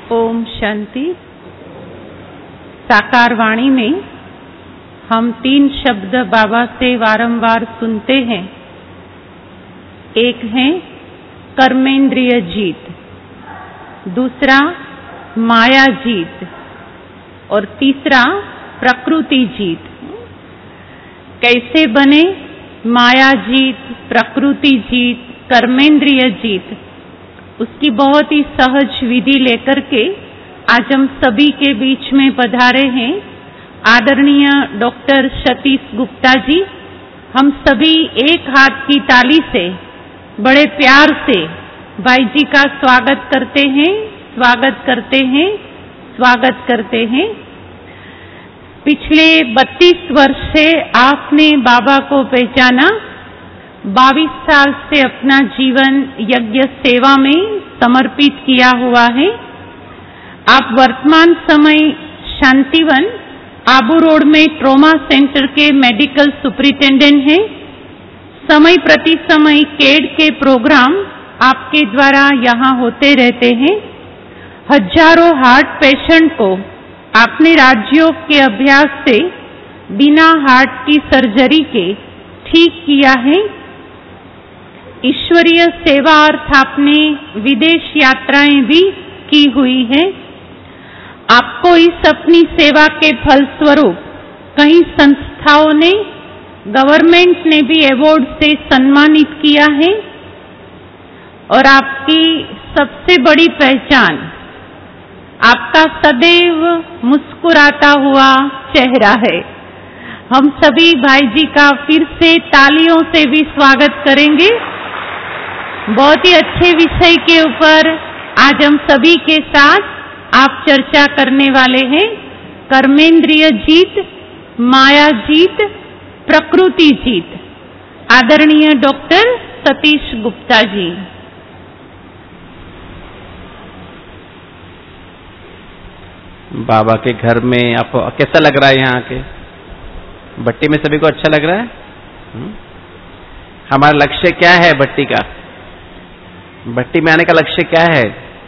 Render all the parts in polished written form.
ओम शांति। साकार वाणी में हम 3 शब्द बाबा से वारंवार सुनते हैं। एक है कर्मेंद्रिय जीत, दूसरा माया जीत और तीसरा प्रकृति जीत। कैसे बने माया जीत, प्रकृति जीत, कर्मेंद्रिय जीत, उसकी बहुत ही सहज विधि लेकर के आज हम सभी के बीच में पधारे हैं आदरणीय डॉक्टर सतीश गुप्ता जी। हम सभी एक हाथ की ताली से बड़े प्यार से भाई जी का स्वागत करते हैं, स्वागत करते हैं, स्वागत करते हैं। पिछले 32 वर्ष से आपने बाबा को पहचाना, 22 साल से अपना जीवन यज्ञ सेवा में समर्पित किया हुआ है। आप वर्तमान समय शांतिवन आबू रोड में ट्रॉमा सेंटर के मेडिकल सुपरिटेंडेंट हैं। समय प्रति समय केड के प्रोग्राम आपके द्वारा यहाँ होते रहते हैं। हजारों हार्ट पेशेंट को आपने राजयोग के अभ्यास से बिना हार्ट की सर्जरी के ठीक किया है। ईश्वरीय सेवा अर्थ आपने विदेश यात्राएं भी की हुई है। आपको इस अपनी सेवा के फलस्वरूप कई संस्थाओं ने, गवर्नमेंट ने भी अवार्ड से सम्मानित किया है। और आपकी सबसे बड़ी पहचान आपका सदैव मुस्कुराता हुआ चेहरा है। हम सभी भाई जी का फिर से तालियों से भी स्वागत करेंगे। बहुत ही अच्छे विषय के ऊपर आज हम सभी के साथ आप चर्चा करने वाले हैं। कर्मेंद्रिय जीत, माया जीत, प्रकृति जीत। आदरणीय डॉक्टर सतीश गुप्ता जी। बाबा के घर में आपको कैसा लग रहा है? यहाँ के भट्टी में सभी को अच्छा लग रहा है? हमारा लक्ष्य क्या है भट्टी का? भट्टी में आने का लक्ष्य क्या है?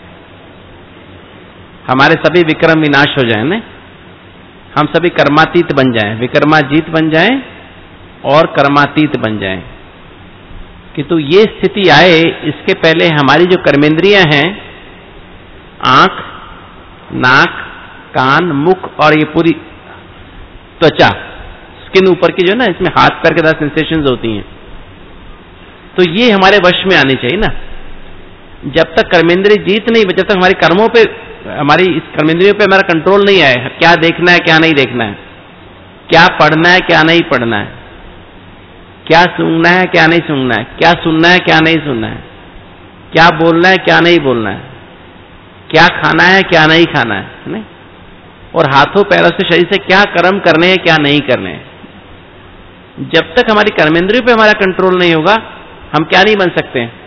हमारे सभी विक्रम विनाश हो जाए ना, हम सभी कर्मातीत बन जाएं, विक्रमाजीत बन जाएं और कर्मातीत बन जाएं। किंतु ये स्थिति आए इसके पहले हमारी जो कर्मेंद्रियां हैं, आंख, नाक, कान, मुख और ये पूरी त्वचा, स्किन ऊपर की जो है ना, इसमें हाथ पैर के साथ सेंसेशंस होती हैं, तो ये हमारे वश में आनी चाहिए ना। जब तक कर्मेंद्रिय जीत नहीं, जब तक हमारे कर्मों पे, हमारी इस कर्मेंद्रियों पे हमारा कंट्रोल नहीं आए, क्या देखना है क्या नहीं देखना है, क्या पढ़ना है क्या नहीं पढ़ना है, क्या सूंघना है क्या नहीं सूंघना है, क्या सुनना है क्या नहीं सुनना है, क्या बोलना है क्या नहीं बोलना है, क्या खाना है क्या नहीं खाना है, नहीं? और हाथों पैरों से, शरीर से क्या कर्म करने हैं क्या नहीं करने हैं। जब तक हमारी कर्मेंद्रियों पे हमारा कंट्रोल नहीं होगा, हम क्या नहीं बन सकते हैं?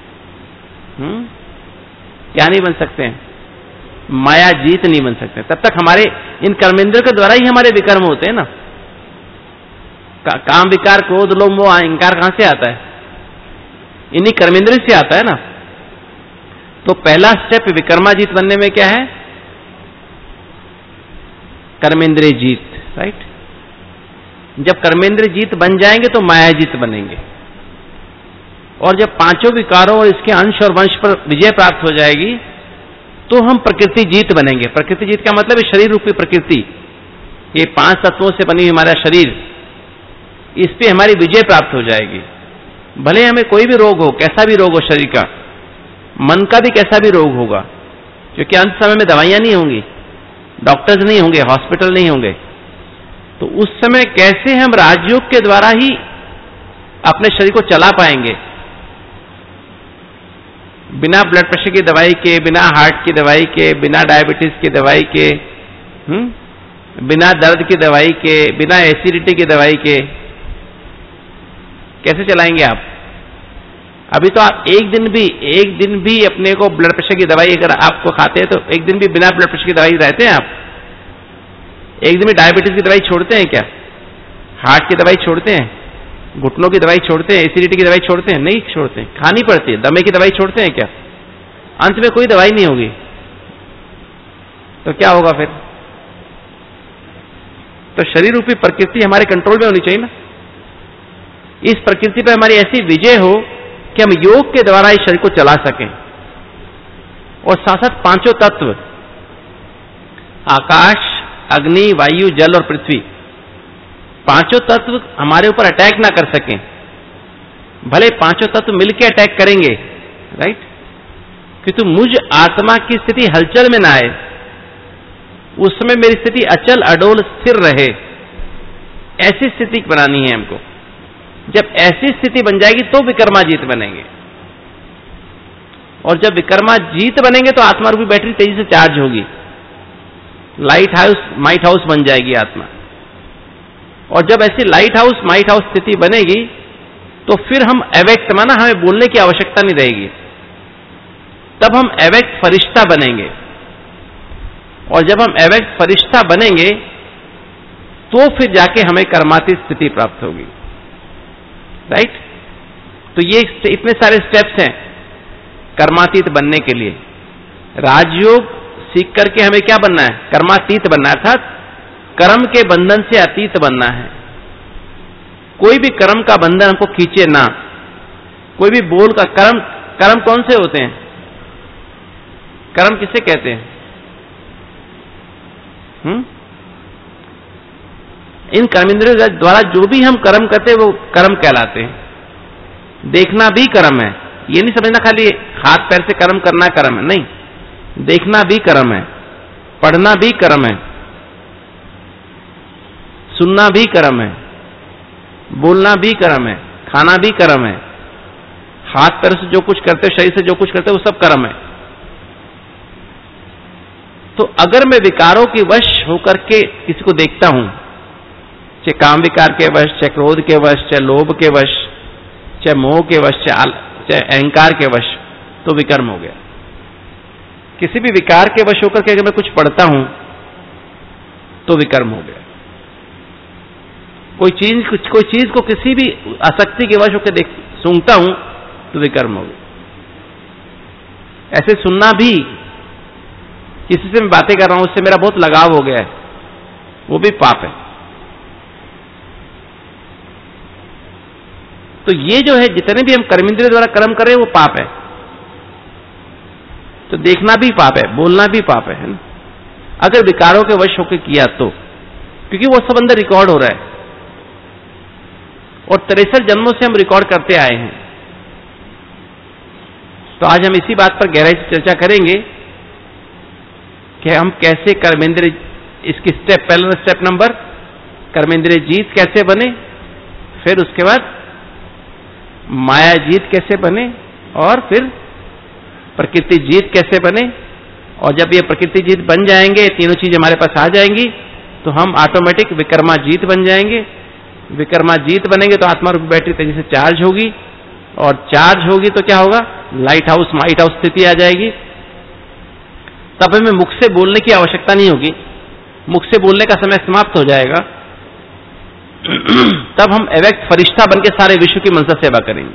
क्या नहीं बन सकते हैं? माया जीत नहीं बन सकते। तब तक हमारे इन कर्मेंद्रियों के द्वारा ही हमारे विकर्म होते हैं ना। काम विकार, क्रोध, लोभ, मोह, अहंकार कहां से आता है? इन्हीं कर्मेंद्रिय से आता है ना। तो पहला स्टेप विकर्माजीत बनने में क्या है? कर्मेंद्रिय जीत, राइट। जब कर्मेंद्रिय जीत बन जाएंगे तो माया जीत बनेंगे। और जब पांचों विकारों और इसके अंश और वंश पर विजय प्राप्त हो जाएगी तो हम प्रकृति जीत बनेंगे। प्रकृति जीत का मतलब है शरीर रूपी प्रकृति, ये 5 तत्वों से बनी हुई हमारा शरीर, इस पे हमारी विजय प्राप्त हो जाएगी। भले हमें कोई भी रोग हो, कैसा भी रोग हो शरीर का, मन का भी कैसा भी रोग होगा, क्योंकि अंत समय में दवाइयां नहीं होंगी, डॉक्टर्स नहीं होंगे, हॉस्पिटल नहीं होंगे, तो उस समय कैसे हम राजयोग के द्वारा ही अपने शरीर को चला पाएंगे? बिना ब्लड प्रेशर की दवाई के, बिना हार्ट की दवाई के, बिना डायबिटीज की दवाई के, बिना दर्द की दवाई के, बिना एसिडिटी की दवाई के कैसे चलाएंगे आप? अभी तो आप एक दिन भी अपने को ब्लड प्रेशर की दवाई अगर आपको खाते हैं तो एक दिन भी बिना ब्लड प्रेशर की दवाई रहते हैं आप? एक दिन भी डायबिटीज की दवाई छोड़ते हैं क्या? हार्ट की दवाई छोड़ते हैं? घुटनों की दवाई छोड़ते हैं? एसिडिटी की दवाई छोड़ते हैं? नहीं छोड़ते, खानी पड़ती है। दमे की दवाई छोड़ते हैं क्या? अंत में कोई दवाई नहीं होगी, तो क्या होगा फिर? तो शरीर रूपी प्रकृति हमारे कंट्रोल में होनी चाहिए ना। इस प्रकृति पर हमारी ऐसी विजय हो कि हम योग के द्वारा इस शरीर को चला सकें। और साथ साथ पांचों तत्व, आकाश, अग्नि, वायु, जल और पृथ्वी, पांचों तत्व हमारे ऊपर अटैक ना कर सकें। भले पांचों तत्व मिलकर अटैक करेंगे, राइट, किंतु मुझ आत्मा की स्थिति हलचल में ना आए, उस समय मेरी स्थिति अचल अडोल स्थिर रहे, ऐसी स्थिति बनानी है हमको। जब ऐसी स्थिति बन जाएगी तो विकर्माजीत बनेंगे। और जब विकर्माजीत बनेंगे तो आत्मा रूपी बैटरी तेजी से चार्ज होगी, लाइट हाउस माइट हाउस बन जाएगी आत्मा। और जब ऐसी लाइट हाउस माइट हाउस स्थिति बनेगी तो फिर हम अव्यक्त, माना हमें बोलने की आवश्यकता नहीं रहेगी, तब हम अव्यक्त फरिश्ता बनेंगे। और जब हम अव्यक्त फरिश्ता बनेंगे तो फिर जाके हमें कर्मातीत स्थिति प्राप्त होगी, राइट। तो ये इतने सारे स्टेप्स हैं कर्मातीत बनने के लिए। राजयोग सीख करके हमें क्या बनना है? कर्मातीत बनना है, अर्थात कर्म के बंधन से अतीत बनना है। कोई भी कर्म का बंधन हमको खींचे ना, कोई भी बोल का कर्म कौन से होते हैं? कर्म किसे कहते हैं? इन कर्मेंद्रियों द्वारा जो भी हम कर्म करते हैं वो कर्म कहलाते हैं। देखना भी कर्म है, ये नहीं समझना खाली हाथ पैर से कर्म करना कर्म है, नहीं, देखना भी कर्म है, पढ़ना भी कर्म है, सुनना भी कर्म है, बोलना भी कर्म है, खाना भी कर्म है, हाथ पैर से जो कुछ करते हो, शरीर से जो कुछ करते हो, वो सब कर्म है। तो अगर मैं विकारों के वश होकर के किसी को देखता हूं, चाहे काम विकार के वश, चाहे क्रोध के वश, चाहे लोभ के वश, चाहे मोह के वश, चाहे अहंकार के वश, तो विकर्म हो गया। किसी भी विकार के वश होकर के अगर मैं कुछ पढ़ता हूं तो विकर्म हो गया। कोई चीज को किसी भी आसक्ति के वश होकर सूंघता हूं तो विकर्म हो गया। ऐसे सुनना भी, किसी से मैं बातें कर रहा हूं, उससे मेरा बहुत लगाव हो गया है, वो भी पाप है। तो ये जो है, जितने भी हम कर्मेंद्रिय द्वारा कर्म कर रहे हैं वो पाप है। तो देखना भी पाप है, बोलना भी पाप है ना? अगर विकारों के वश होकर किया तो, क्योंकि वो सब अंदर रिकॉर्ड हो रहा है और 63 जन्मों से हम रिकॉर्ड करते आए हैं। तो आज हम इसी बात पर गहराई से चर्चा करेंगे कि हम कैसे कर्मेंद्रिय, इसकी पहला स्टेप नंबर कर्मेंद्रिय जीत कैसे बने, फिर उसके बाद माया जीत कैसे बने, और फिर प्रकृति जीत कैसे बने। और जब ये प्रकृति जीत बन जाएंगे, तीनों चीज हमारे पास आ जाएंगी, तो हम ऑटोमेटिक विकर्मा जीत बन जाएंगे। विकर्मा जीत बनेंगे तो आत्मा रूपी बैटरी तेजी से चार्ज होगी, और चार्ज होगी तो क्या होगा? लाइट हाउस माइट हाउस स्थिति आ जाएगी। तब हमें मुख से बोलने की आवश्यकता नहीं होगी, मुख से बोलने का समय समाप्त हो जाएगा। तब हम अव्यक्त फरिश्ता बनके सारे विश्व की मनसा सेवा करेंगे।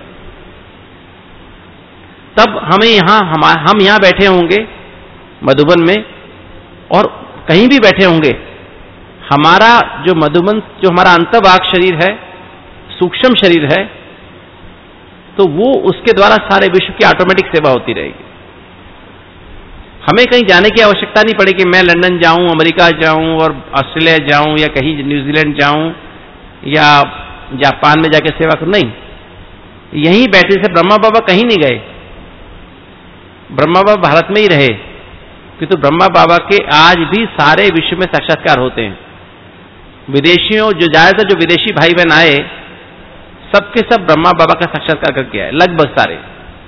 तब हम यहां बैठे होंगे मधुबन में, और कहीं भी बैठे होंगे, हमारा जो मधुबन, जो हमारा अंतर्वाक शरीर है, सूक्ष्म शरीर है, तो वो उसके द्वारा सारे विश्व की ऑटोमेटिक सेवा होती रहेगी। हमें कहीं जाने की आवश्यकता नहीं पड़ेगी, मैं लंदन जाऊं, अमेरिका जाऊं और ऑस्ट्रेलिया जाऊं, या कहीं न्यूजीलैंड जाऊं, या जापान में जाके सेवा करूं, नहीं, यहीं बैठे से ब्रह्मा बाबा कहीं नहीं गए। ब्रह्मा बाबा भारत में ही रहे, किंतु ब्रह्मा बाबा के आज भी सारे विश्व में साक्षात्कार होते हैं। विदेशियों, जो ज्यादातर जो विदेशी भाई बहन आए, सबके सब ब्रह्मा बाबा का साक्षात्कार करके आए, लगभग सारे।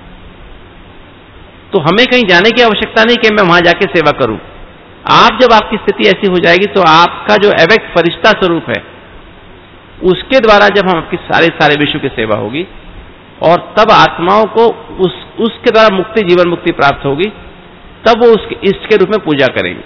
तो हमें कहीं जाने की आवश्यकता नहीं कि मैं वहां जाके सेवा करूं। आप जब आपकी स्थिति ऐसी हो जाएगी तो आपका जो अव्यक्त फरिश्ता स्वरूप है, उसके द्वारा जब हम आपकी सारे विश्व की सेवा होगी, और तब आत्माओं को उसके द्वारा मुक्ति, जीवन मुक्ति प्राप्त होगी, तब वो उसके इष्ट के रूप में पूजा करेंगे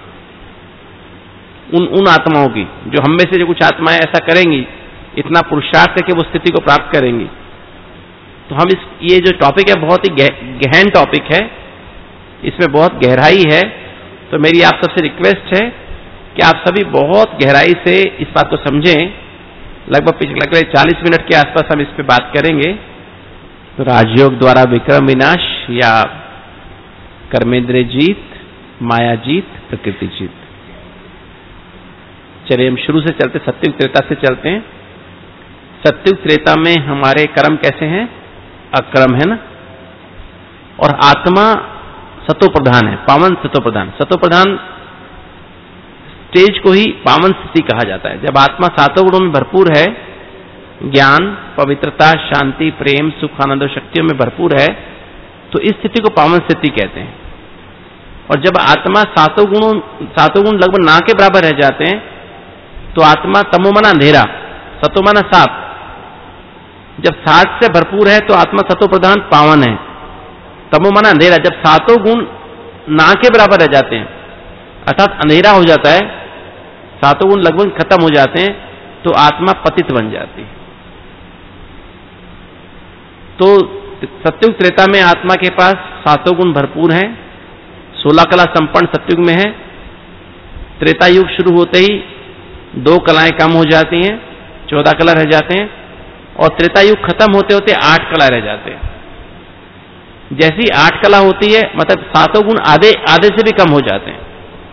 उन आत्माओं की, जो हम में से जो कुछ आत्माएं ऐसा करेंगी, इतना पुरुषार्थ करके वो स्थिति को प्राप्त करेंगी। तो हम ये जो टॉपिक है बहुत ही गहन टॉपिक है, इसमें बहुत गहराई है, तो मेरी आप सबसे रिक्वेस्ट है कि आप सभी बहुत गहराई से इस बात को समझें। लगभग 40 मिनट के आसपास हम इस पे बात करेंगे। तो राजयोग द्वारा विक्रम विनाश या कर्मेंद्रिय जीत, माया जीत, प्रकृति जीत। चलिए हम शुरू से चलते, सत्युग त्रेता से चलते हैं। सत्युग त्रेता में हमारे कर्म कैसे हैं? अकर्म है ना, और आत्मा सतो प्रधान है, पावन सतो प्रधान। सतो प्रधान स्टेज को ही पावन स्थिति कहा जाता है। जब आत्मा सातों गुणों में भरपूर है, ज्ञान, पवित्रता, शांति, प्रेम, सुख, आनंद और शक्तियों में भरपूर है, तो इस स्थिति को पावन स्थिति कहते हैं। और जब आत्मा सातों गुण लगभग ना के बराबर रह जाते हैं, तो आत्मा तमोमना अंधेरा, सतोमना सात। जब सात से भरपूर है तो आत्मा सतो प्रधान पावन है। तमोमना अंधेरा, जब सातों गुण ना के बराबर रह जाते हैं, अर्थात अंधेरा हो जाता है, सातों गुण लगभग खत्म हो जाते हैं, तो आत्मा पतित बन जाती है। तो सत्युग त्रेता में आत्मा के पास सातों गुण भरपूर हैं, 16 कला संपन्न सत्युग में है। त्रेता युग शुरू होते ही 2 कलाएं कम हो जाती हैं, 14 कला रह जाते हैं, और त्रेता युग खत्म होते होते 8 कला रह जाते हैं। जैसी 8 कला होती है, मतलब सातों गुण आधे से भी कम हो जाते हैं,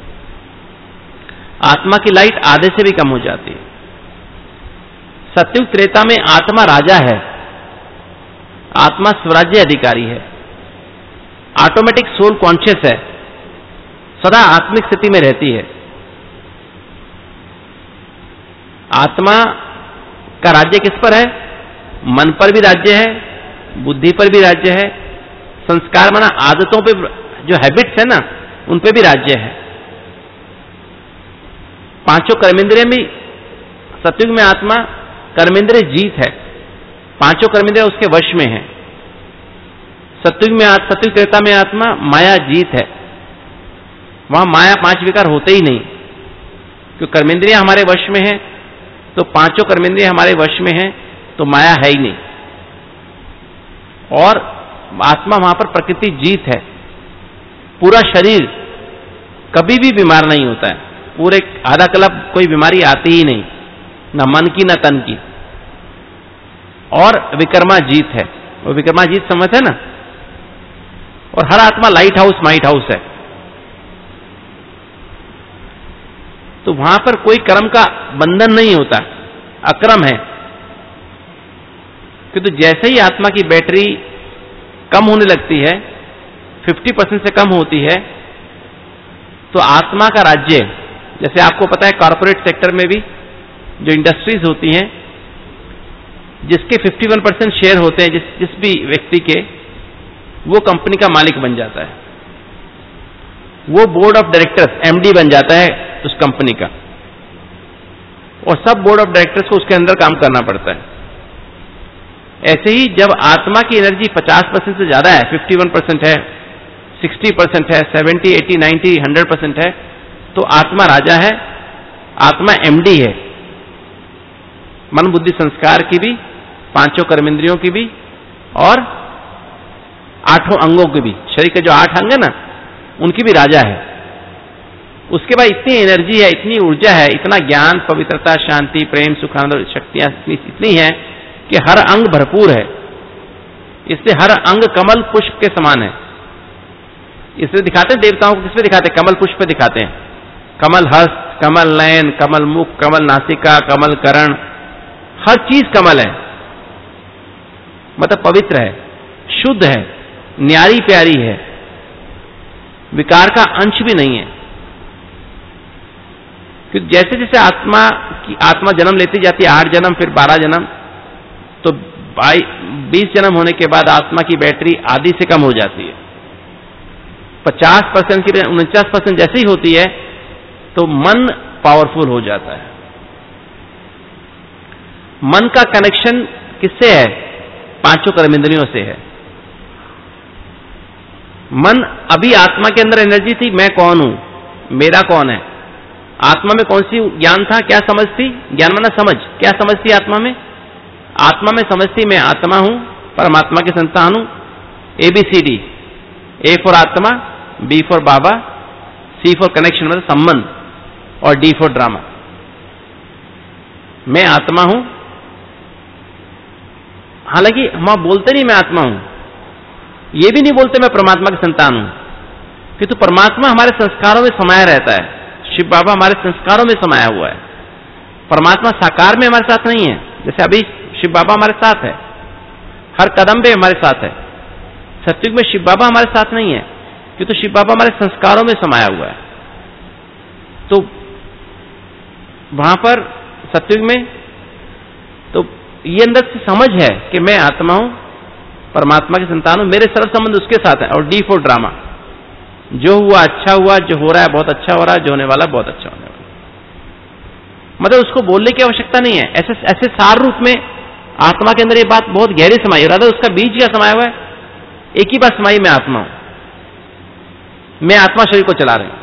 आत्मा की लाइट आधे से भी कम हो जाती है। सत्युग त्रेता में आत्मा राजा है, आत्मा स्वराज्य अधिकारी है, ऑटोमेटिक सोल कॉन्शियस है, सदा आत्मिक स्थिति में रहती है। आत्मा का राज्य किस पर है? मन पर भी राज्य है, बुद्धि पर भी राज्य है, संस्कार माना आदतों पे, जो हैबिट्स है ना, उन पे भी राज्य है। पांचों कर्मेंद्रिय में सत्युग में आत्मा कर्मेंद्रिय जीत है, पांचों कर्मेंद्रिय उसके वश में है। सत्युग त्रेता में आत्मा माया जीत है, वहां माया 5 विकार होते ही नहीं, क्योंकि कर्मेंद्रिय हमारे वश में है, तो पांचों कर्मेंद्रिय हमारे वश में है, तो माया है ही नहीं। और आत्मा वहां पर प्रकृति जीत है। पूरा शरीर कभी भी बीमार नहीं होता है, पूरे आधा कला कोई बीमारी आती ही नहीं, न मन की न तन की। और विकर्मा जीत है, वो विकर्मा जीत समझते है ना। और हर आत्मा लाइट हाउस माइट हाउस है, तो वहां पर कोई कर्म का बंधन नहीं होता, अक्रम है। किंतु जैसे ही आत्मा की बैटरी कम होने लगती है, 50% से कम होती है, तो आत्मा का राज्य, जैसे आपको पता है कॉर्पोरेट सेक्टर में भी जो इंडस्ट्रीज होती हैं, जिसके 51% शेयर होते हैं, जिस भी व्यक्ति के, वो कंपनी का मालिक बन जाता है, वो बोर्ड ऑफ डायरेक्टर्स एमडी बन जाता है उस कंपनी का, और सब बोर्ड ऑफ डायरेक्टर्स को उसके अंदर काम करना पड़ता है। ऐसे ही जब आत्मा की एनर्जी 50% से ज्यादा है, 51% है, 60% है, 70, 80, 90, 100% है, तो आत्मा राजा है, आत्मा एमडी है, मन बुद्धि संस्कार की भी, पांचों कर्मेंद्रियों की भी, और 8 अंगों की भी। शरीर के जो 8 अंग है ना, उनकी भी राजा है। उसके बाद इतनी एनर्जी है, इतनी ऊर्जा है, इतना ज्ञान, पवित्रता, शांति, प्रेम, सुख, आनंद शक्तियां इतनी है कि हर अंग भरपूर है। इसलिए हर अंग कमल पुष्प के समान है। इसलिए दिखाते हैं देवताओं को, किस पे दिखाते हैं? कमल पुष्प पे दिखाते हैं। कमल हस्त, कमल नयन, कमल मुख, कमल नासिका, कमल करण, हर चीज कमल है, मतलब पवित्र है, शुद्ध है, न्यारी प्यारी है, विकार का अंश भी नहीं है। क्योंकि जैसे जैसे आत्मा जन्म लेती जाती है, 8 जन्म, फिर 12 जन्म, तो 20 जन्म होने के बाद आत्मा की बैटरी आधी से कम हो जाती है। 50% की 49% जैसे ही होती है, तो मन पावरफुल हो जाता है। मन का कनेक्शन किससे है? पांचों कर्मेंद्रियों से है। मन, अभी आत्मा के अंदर एनर्जी थी, मैं कौन हूं, मेरा कौन है। आत्मा में कौन सी ज्ञान था, क्या समझ थी? ज्ञान माना समझ, क्या समझ थी आत्मा में? आत्मा में समझ थी मैं आत्मा हूं, परमात्मा के संतान हूं। ABCD, A फॉर आत्मा, B फॉर बाबा, C C फॉर कनेक्शन मतलब संबंध, और D फॉर ड्रामा। मैं आत्मा हूं, हालांकि हम बोलते नहीं मैं आत्मा हूं, ये भी नहीं बोलते मैं परमात्मा की संतान हूं, कि तो परमात्मा हमारे संस्कारों में समाया रहता है। शिव बाबा हमारे संस्कारों में समाया हुआ है। परमात्मा साकार में हमारे साथ नहीं है, जैसे अभी शिव बाबा हमारे साथ है, हर कदम पे हमारे साथ है। सत्युग में शिव बाबा हमारे साथ नहीं है, क्योंकि तो शिव बाबा हमारे संस्कारों में समाया हुआ है। तो वहां पर सत्युग में तो ये अंदर से समझ है कि मैं आत्मा हूं, परमात्मा की संतान हूं, मेरे सर्व संबंध उसके साथ है। और D फॉर ड्रामा, जो हुआ अच्छा हुआ, जो हो रहा है बहुत अच्छा हो रहा है, जो होने वाला बहुत अच्छा होने वाला। मतलब उसको बोलने की आवश्यकता नहीं है, ऐसे सार रूप में आत्मा के अंदर ये बात बहुत गहरी समाई है। राधा उसका बीज क्या समाया हुआ है, एक ही बात समाई, मैं आत्मा हूं, मैं आत्मा शरीर को चला रहे हूं।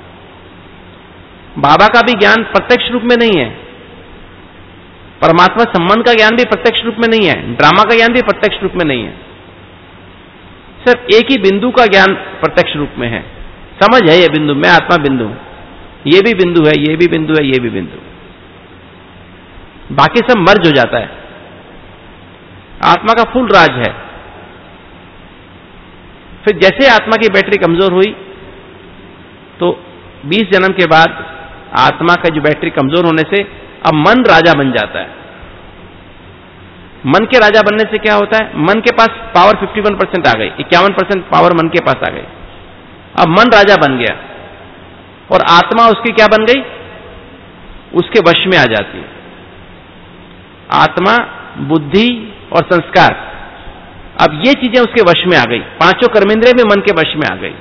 बाबा का भी ज्ञान प्रत्यक्ष रूप में नहीं है, परमात्मा संबंध का ज्ञान भी प्रत्यक्ष रूप में नहीं है, ड्रामा का ज्ञान भी प्रत्यक्ष रूप में नहीं है, सिर्फ एक ही बिंदु का ज्ञान प्रत्यक्ष रूप में है। समझ है ये बिंदु, मैं आत्मा बिंदु, ये भी बिंदु है, ये भी बिंदु है, ये भी बिंदु, बाकी सब मर्ज हो जाता है। आत्मा का फुल राज है। फिर जैसे आत्मा की बैटरी कमजोर हुई तो 20 जन्म के बाद आत्मा का जो बैटरी कमजोर होने से अब मन राजा बन जाता है। मन के राजा बनने से क्या होता है, मन के पास पावर 51% आ गई, 51% पावर मन के पास आ गई। अब मन राजा बन गया और आत्मा उसकी क्या बन गई, उसके वश में आ जाती है। आत्मा, बुद्धि और संस्कार, अब ये चीजें उसके वश में आ गई। 5 कर्मेंद्रिय भी मन के वश में आ गई,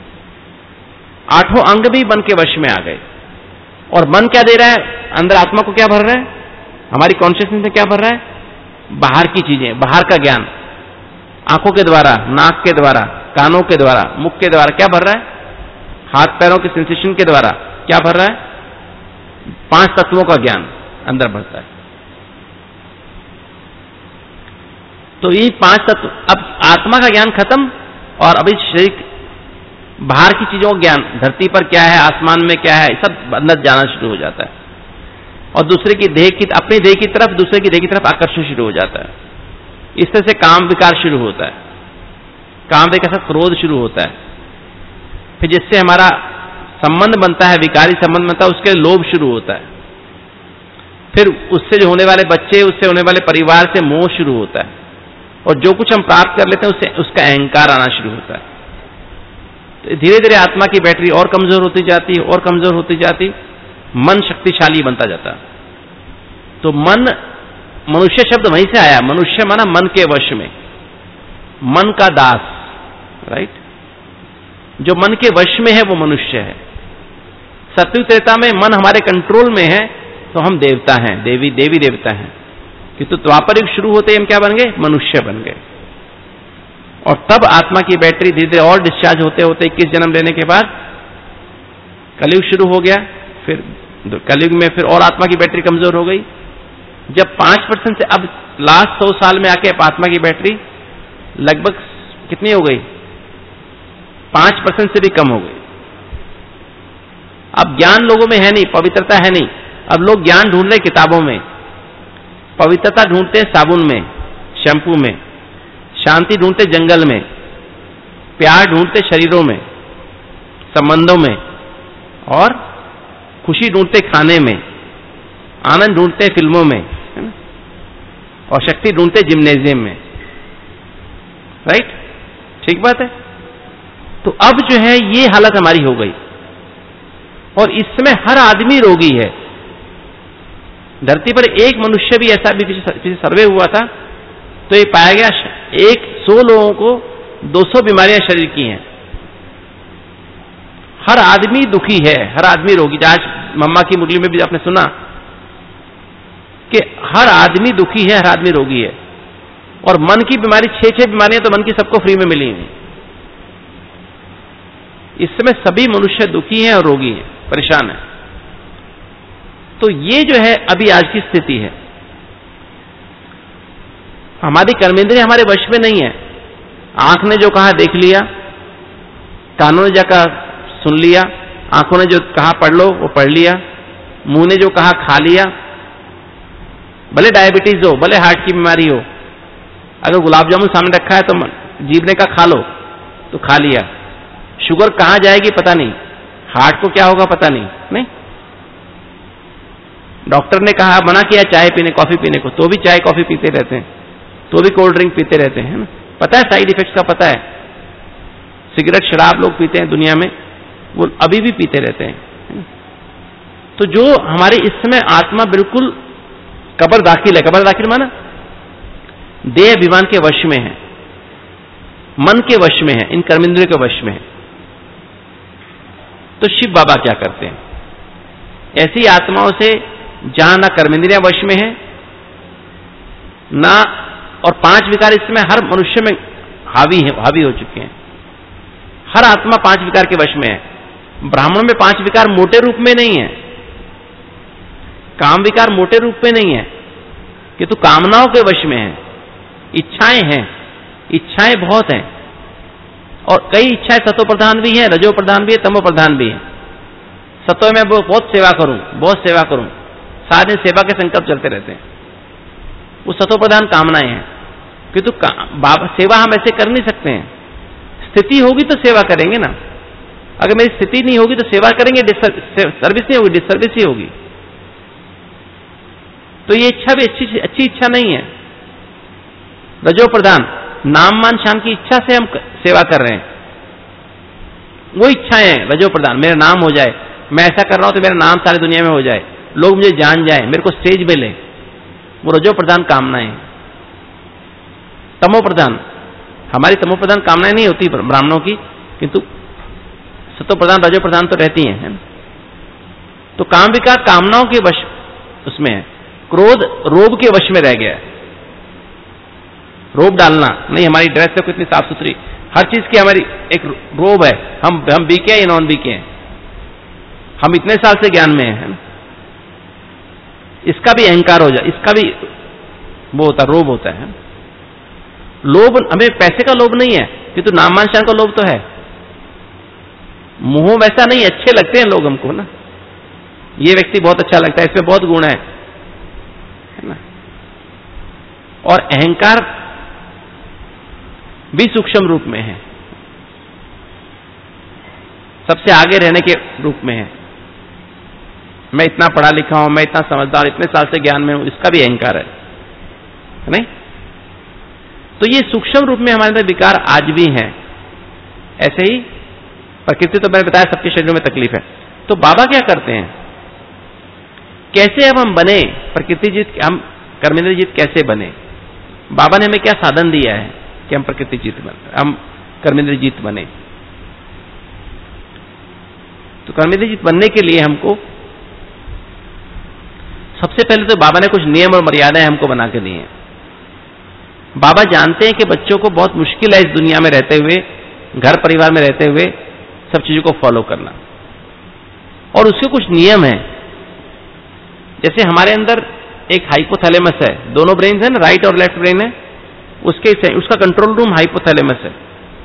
8 अंग भी मन के वश में आ गए। और मन क्या दे रहा है, अंदर आत्मा को क्या भर रहा है, हमारी कॉन्शियसनेस में क्या भर रहा है, बाहर की चीजें, बाहर का ज्ञान, आंखों के द्वारा, नाक के द्वारा, कानों के द्वारा, मुख के द्वारा क्या भर रहा है, हाथ पैरों के सेंसेशन के द्वारा क्या भर रहा है, 5 तत्वों का ज्ञान अंदर भरता है। तो ये 5 तत्व, अब आत्मा का ज्ञान खत्म और अभी शरीर, बाहर की चीजों का ज्ञान, धरती पर क्या है, आसमान में क्या है, सब अंदर जाना शुरू हो जाता है। और दूसरे की देह की, अपनी देह की तरफ, दूसरे की देह की तरफ आकर्षण शुरू हो जाता है। इस तरह से काम विकार शुरू होता है, काम के साथ क्रोध शुरू होता है। फिर जिससे हमारा संबंध बनता है, विकारी संबंध बनता है, उसके लोभ शुरू होता है। फिर उससे जो होने वाले बच्चे, उससे होने वाले परिवार से मोह शुरू होता है। और जो कुछ हम प्राप्त कर लेते हैं उससे उसका अहंकार आना शुरू होता है। तो धीरे धीरे आत्मा की बैटरी और कमजोर होती जाती, और कमजोर होती जाती, मन शक्तिशाली बनता जाता। तो मन, मनुष्य शब्द वहीं से आया, मनुष्य माना मन के वश में, मन का दास, राइट। जो मन के वश में है वो मनुष्य है। सत्युग त्रेता में मन हमारे कंट्रोल में है तो हम देवता हैं, देवी देवता हैं। किंतु द्वापर युग शुरू होते ही हम क्या बन गए, मनुष्य बन गए। और तब आत्मा की बैटरी धीरे धीरे और डिस्चार्ज होते होते 21 जन्म लेने के बाद कलयुग शुरू हो गया। फिर कलयुग में फिर और आत्मा की बैटरी कमजोर हो गई। जब 5% से अब लास्ट 100 साल में आके आत्मा की बैटरी लगभग कितनी हो गई, 5% से भी कम हो गई। अब ज्ञान लोगों में है नहीं, पवित्रता है नहीं। अब लोग ज्ञान ढूंढ रहे किताबों में, पवित्रता ढूंढते साबुन में, शैम्पू में, शांति ढूंढते जंगल में, प्यार ढूंढते शरीरों में, संबंधों में, और खुशी ढूंढते खाने में, आनंद ढूंढते फिल्मों में, है ना? और शक्ति ढूंढते जिम्नेजियम में, राइट। ठीक बात है। तो अब जो है ये हालत हमारी हो गई और इस समय हर आदमी रोगी है। धरती पर एक मनुष्य भी ऐसा भी पीछे सर्वे हुआ था तो ये पाया गया 100 लोगों को 200 बीमारियां शरीर की हैं। हर आदमी दुखी है, हर आदमी रोगी। आज मम्मा की मुरली में भी आपने सुना कि हर आदमी दुखी है, हर आदमी रोगी है। और मन की बीमारी 6 बीमारियां तो मन की सबको फ्री में मिली हैं। इस समय सभी मनुष्य दुखी हैं और रोगी हैं, परेशान हैं। तो ये जो है अभी आज की स्थिति है। हमारी कर्मेंद्रिय हमारे वश में नहीं है। आंख ने जो कहा देख लिया, कानों ने जाकर सुन लिया, आंखों ने जो कहा पढ़ लो वो पढ़ लिया, मुंह ने जो कहा खा लिया, भले डायबिटीज हो, भले हार्ट की बीमारी हो, अगर गुलाब जामुन सामने रखा है तो जीभ ने कहा खा लो तो खा लिया। शुगर कहां जाएगी पता नहीं, हार्ट को क्या होगा पता नहीं। डॉक्टर ने कहा मना किया चाय पीने कॉफी पीने को, तो भी चाय कॉफी पीते रहते हैं, तो भी कोल्ड ड्रिंक पीते रहते हैं, है ना। पता है साइड इफेक्ट्स का पता है। सिगरेट शराब लोग पीते हैं दुनिया में, वो अभी भी पीते रहते हैं। तो जो हमारी इस समय आत्मा बिल्कुल कब्र दाखिल है, कब्र दाखिल माना देह अभिमान के वश में है, मन के वश में है, इन कर्मेंद्रियों के वश में है। तो शिव बाबा क्या करते हैं, ऐसी आत्माओं से जहां ना कर्मेंद्रियां वश में है ना, और 5 विकार इस समय हर मनुष्य में हावी हो चुके हैं। हर आत्मा 5 विकार के वश में है। ब्राह्मण में 5 विकार मोटे रूप में नहीं है, काम विकार मोटे रूप में नहीं है, कि तो कामनाओं के वश में है। इच्छाएं हैं, इच्छाएं बहुत हैं, और कई इच्छाएं सतो प्रधान भी हैं, रजो प्रधान भी है, तमो प्रधान भी है। सतो में बहुत सेवा करूं, बहुत सेवा करूं, सारे सेवा के संकल्प चलते रहते हैं, वो सतो प्रधान कामनाएं हैं। किंतु सेवा हम ऐसे कर नहीं सकते हैं। स्थिति होगी तो सेवा करेंगे ना, अगर मेरी स्थिति नहीं होगी तो सेवा करेंगे, सर्विस नहीं होगी, डिसर्विस ही होगी। तो ये इच्छा भी अच्छी इच्छा नहीं है। रजो प्रधान नाम मान शान की इच्छा से हम सेवा कर रहे हैं, वो इच्छाएं हैं रजो प्रधान, मेरा नाम हो जाए, मैं ऐसा कर रहा हूं तो मेरा नाम सारी दुनिया में हो जाए, लोग मुझे जान जाए, मेरे को स्टेज मिले, वो रजो प्रधान कामनाएं। तमो प्रधान, हमारी तमो प्रधान कामनाएं नहीं होती ब्राह्मणों की, किंतु सतो प्रधान रजो प्रधान तो रहती हैं, है ना? तो काम विकार कामनाओं के वश उसमें है। क्रोध रोब के वश में रह गया है। रोब डालना नहीं, हमारी ड्रेस है कितनी साफ सुथरी, हर चीज की हमारी एक रोब है, हम बीके हैं या नॉन बीके हैं, हम इतने साल से ज्ञान में है ना? इसका भी अहंकार हो जाए, इसका भी वो होता है, रोब होता है। लोभ हमें पैसे का लोभ नहीं है, किंतु नाम शान का लोभ तो है। मुंह वैसा नहीं, अच्छे लगते हैं लोग हमको ना, ये व्यक्ति बहुत अच्छा लगता है, इसमें बहुत गुण है ना। और अहंकार भी सूक्ष्म रूप में है, सबसे आगे रहने के रूप में है। मैं इतना पढ़ा लिखा हूं, मैं इतना समझदार, इतने साल से ज्ञान में हूं, इसका भी अहंकार है नहीं। तो ये सूक्ष्म रूप में हमारे अंदर विकार आज भी हैं। ऐसे ही प्रकृति तो मैंने बताया सबके शरीरों में तकलीफ है। तो बाबा क्या करते हैं, कैसे अब हम बने प्रकृति जीत, हम कर्मेंद्र जीत कैसे बने। बाबा ने हमें क्या साधन दिया है कि हम प्रकृति जीत बने, हम कर्मेंद्र जीत बने। तो कर्मेंद्र जीत बनने के लिए हमको सबसे पहले तो बाबा ने कुछ नियम और मर्यादाएं हमको बना के दी हैं। बाबा जानते हैं कि बच्चों को बहुत मुश्किल है इस दुनिया में रहते हुए, घर परिवार में रहते हुए सब चीजों को फॉलो करना, और उसके कुछ नियम हैं। जैसे हमारे अंदर एक हाइपोथैलेमस है, दोनों ब्रेन है ना, राइट और लेफ्ट ब्रेन है, उसका कंट्रोल रूम हाइपोथैलेमस है,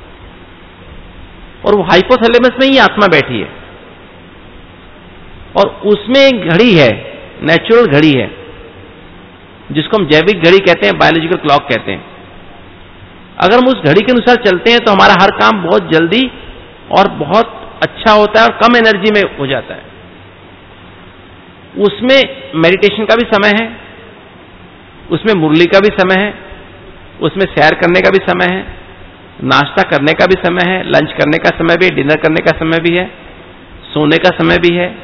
और वो हाइपोथैलेमस में ही आत्मा बैठी है, और उसमें एक घड़ी है, नेचुरल घड़ी है, जिसको हम जैविक घड़ी कहते हैं, बायोलॉजिकल क्लॉक कहते हैं। अगर हम उस घड़ी के अनुसार चलते हैं तो हमारा हर काम बहुत जल्दी और बहुत अच्छा होता है और कम एनर्जी में हो जाता है। उसमें मेडिटेशन का भी समय है, उसमें मुरली का भी समय है, उसमें सैर करने का भी समय है, नाश्ता करने का भी समय है, लंच करने का समय भी है, डिनर करने का समय भी है, सोने का समय भी है,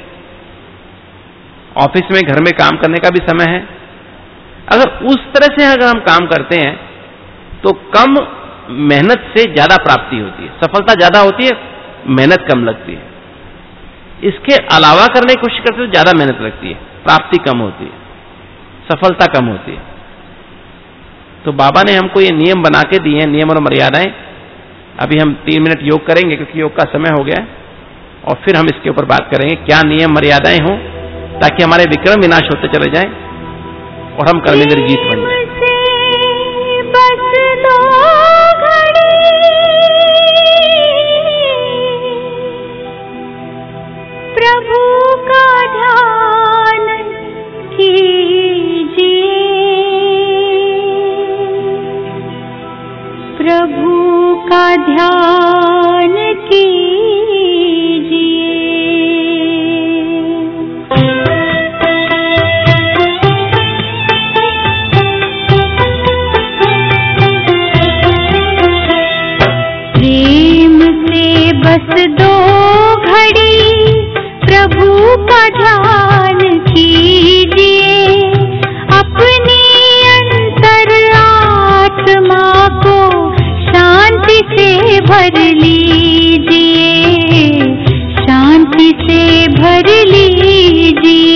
ऑफिस में घर में काम करने का भी समय है। अगर उस तरह से अगर हम काम करते हैं तो कम मेहनत से ज्यादा प्राप्ति होती है, सफलता ज्यादा होती है, मेहनत कम लगती है। इसके अलावा करने की कोशिश करते तो ज्यादा मेहनत लगती है, प्राप्ति कम होती है, सफलता कम होती है। तो बाबा ने हमको ये नियम बना के दिए हैं, नियम और मर्यादाएं। अभी हम 3 मिनट योग करेंगे क्योंकि योग का समय हो गया है, और फिर हम इसके ऊपर बात करेंगे क्या नियम मर्यादाएं हों ताकि हमारे विक्रम विनाश होते चले जाएं और हम कर्मेंद्र जीत बन जाएं। घड़ी प्रभु का ध्यान कीजिए, अपनी अंतर आत्मा को शांति से भर लीजिए, शांति से भर लीजिए।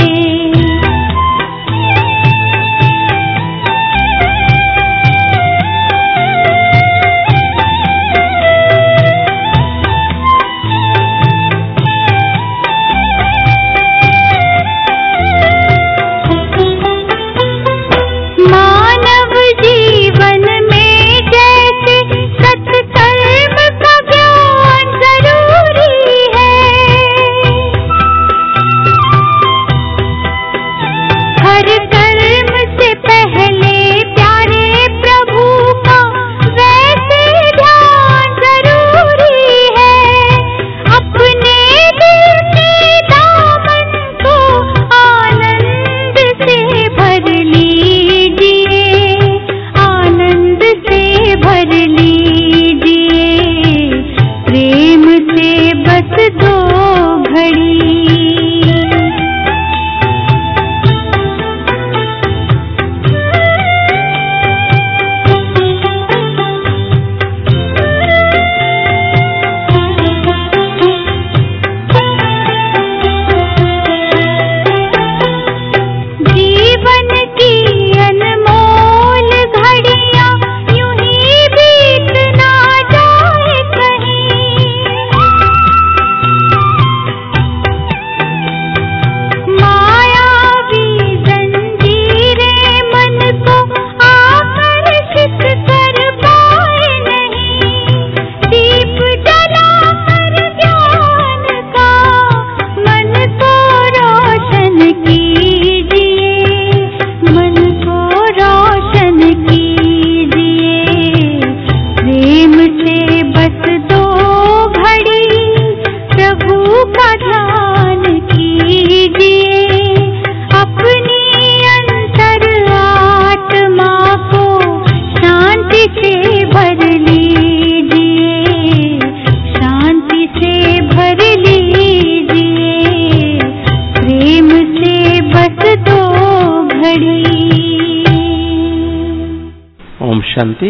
शांति।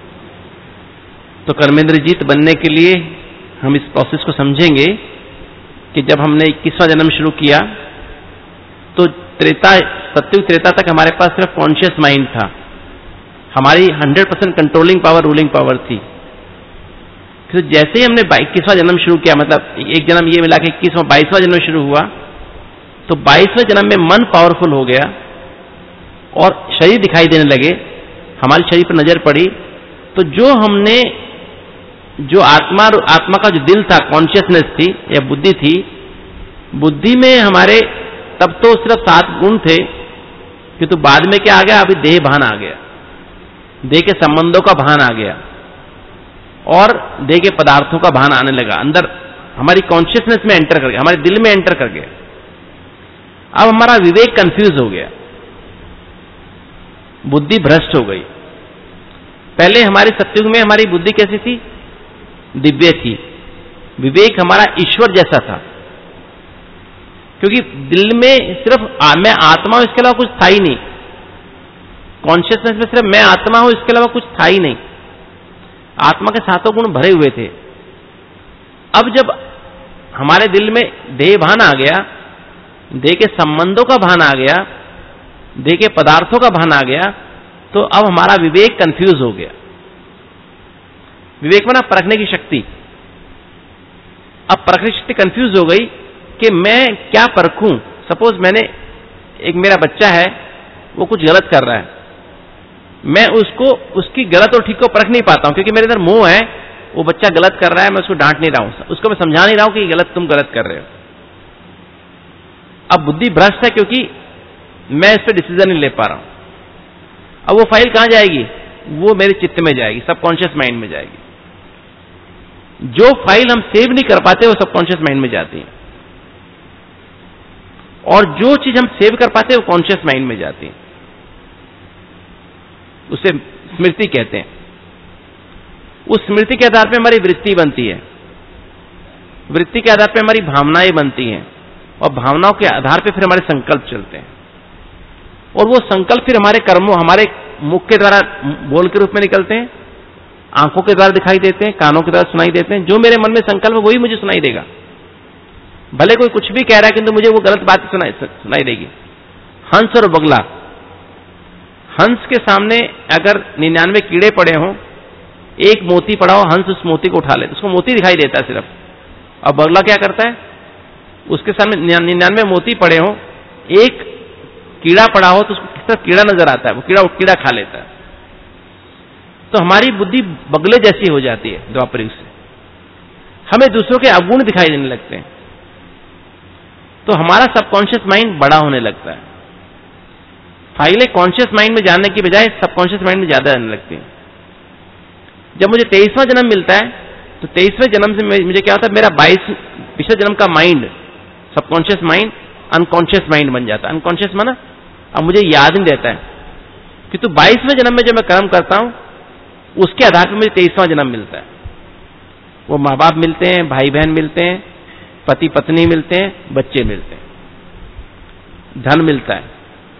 तो कर्मेंद्रजीत बनने के लिए हम इस प्रोसेस को समझेंगे कि जब हमने 21वां जन्म शुरू किया तो सत्युग त्रेता तक हमारे पास सिर्फ कॉन्शियस माइंड था, हमारी 100% कंट्रोलिंग पावर, रूलिंग पावर थी। फिर जैसे ही हमने 21वां जन्म शुरू किया, मतलब एक जन्म ये मिला के 21वां 22वां जन्म शुरू हुआ, तो 22वें जन्म में मन पावरफुल हो गया और शरीर दिखाई देने लगे, हमारे शरीर पर नजर पड़ी। तो जो आत्मा का जो दिल था, कॉन्शियसनेस थी या बुद्धि थी, बुद्धि में हमारे तब तो सिर्फ 7 गुण थे, किंतु बाद में क्या आ गया, अभी देह भान आ गया, देह के संबंधों का भान आ गया और देह के पदार्थों का भान आने लगा, अंदर हमारी कॉन्शियसनेस में एंटर कर गया, हमारे दिल में एंटर कर गया। अब हमारा विवेक कंफ्यूज हो गया, बुद्धि भ्रष्ट हो गई। पहले हमारे सत्युग में हमारी बुद्धि कैसी थी, दिव्य थी, विवेक हमारा ईश्वर जैसा था, क्योंकि दिल में सिर्फ मैं आत्मा हूं, इसके अलावा कुछ था ही नहीं। कॉन्शियसनेस में सिर्फ मैं आत्मा हूं, इसके अलावा कुछ था ही नहीं। आत्मा के 7 गुण भरे हुए थे। अब जब हमारे दिल में देह भान आ गया, देह के संबंधों का भान आ गया, देह के पदार्थों का भान आ गया, तो अब हमारा विवेक कंफ्यूज हो गया। विवेक में ना परखने की शक्ति, अब परखने की शक्ति कंफ्यूज हो गई कि मैं क्या परखूं। सपोज मेरा बच्चा है, वो कुछ गलत कर रहा है, मैं उसकी गलत और ठीक को परख नहीं पाता हूं, क्योंकि मेरे अंदर मोह है, वो बच्चा गलत कर रहा है, मैं उसको डांट नहीं रहा हूं, उसको मैं समझा नहीं रहा हूं कि तुम गलत कर रहे हो। अब बुद्धि भ्रष्ट है, क्योंकि मैं इस पर डिसीजन नहीं ले पा रहा हूं। अब वो फाइल कहां जाएगी, वो मेरे चित्त में जाएगी, सबकॉन्शियस माइंड में जाएगी। जो फाइल हम सेव नहीं कर पाते वो सबकॉन्शियस माइंड में जाती है, और जो चीज हम सेव कर पाते हैं वो कॉन्शियस माइंड में जाती है। उसे स्मृति कहते हैं। उस स्मृति के आधार पर हमारी वृत्ति बनती है। वृत्ति के आधार पर हमारी भावनाएं बनती हैं और भावनाओं के आधार पर फिर हमारे संकल्प चलते हैं और वो संकल्प फिर हमारे कर्मों, हमारे मुख के द्वारा बोल के रूप में निकलते हैं, आंखों के द्वारा दिखाई देते हैं, कानों के द्वारा सुनाई देते हैं। जो मेरे मन में संकल्प है वही मुझे सुनाई देगा। भले कोई कुछ भी कह रहा है किंतु मुझे वो गलत बात सुनाई देगी। हंस और बगला, हंस के सामने अगर 99 कीड़े पड़े हों, एक मोती पड़ा हो, हंस उस मोती को उठा ले, उसको मोती दिखाई देता है सिर्फ। और बगला क्या करता है, उसके सामने 99 मोती पड़े हों, एक कीड़ा पड़ा हो तो उसको किस तरह कीड़ा नजर आता है, वो कीड़ा खा लेता है। तो हमारी बुद्धि बगले जैसी हो जाती है द्वापर युग से, हमें दूसरों के अवगुण दिखाई देने लगते हैं। तो हमारा सबकॉन्शियस माइंड बड़ा होने लगता है। फाइलें कॉन्शियस माइंड में जानने की बजाय सबकॉन्शियस माइंड में ज्यादा आने लगती हैं। जब मुझे 23वां जन्म मिलता है तो 23वें जन्म से मुझे क्या होता है, मेरा 22 पिछले जन्म का mind, subconscious mind unconscious mind बन जाता है। अनकॉन्शियस माना अब मुझे याद नहीं रहता है कि तो 22वें जन्म में जो मैं कर्म करता हूं उसके आधार पर मुझे 23वां जन्म मिलता है। वो माँ बाप मिलते हैं, भाई बहन मिलते हैं, पति पत्नी मिलते हैं, बच्चे मिलते हैं, धन मिलता है।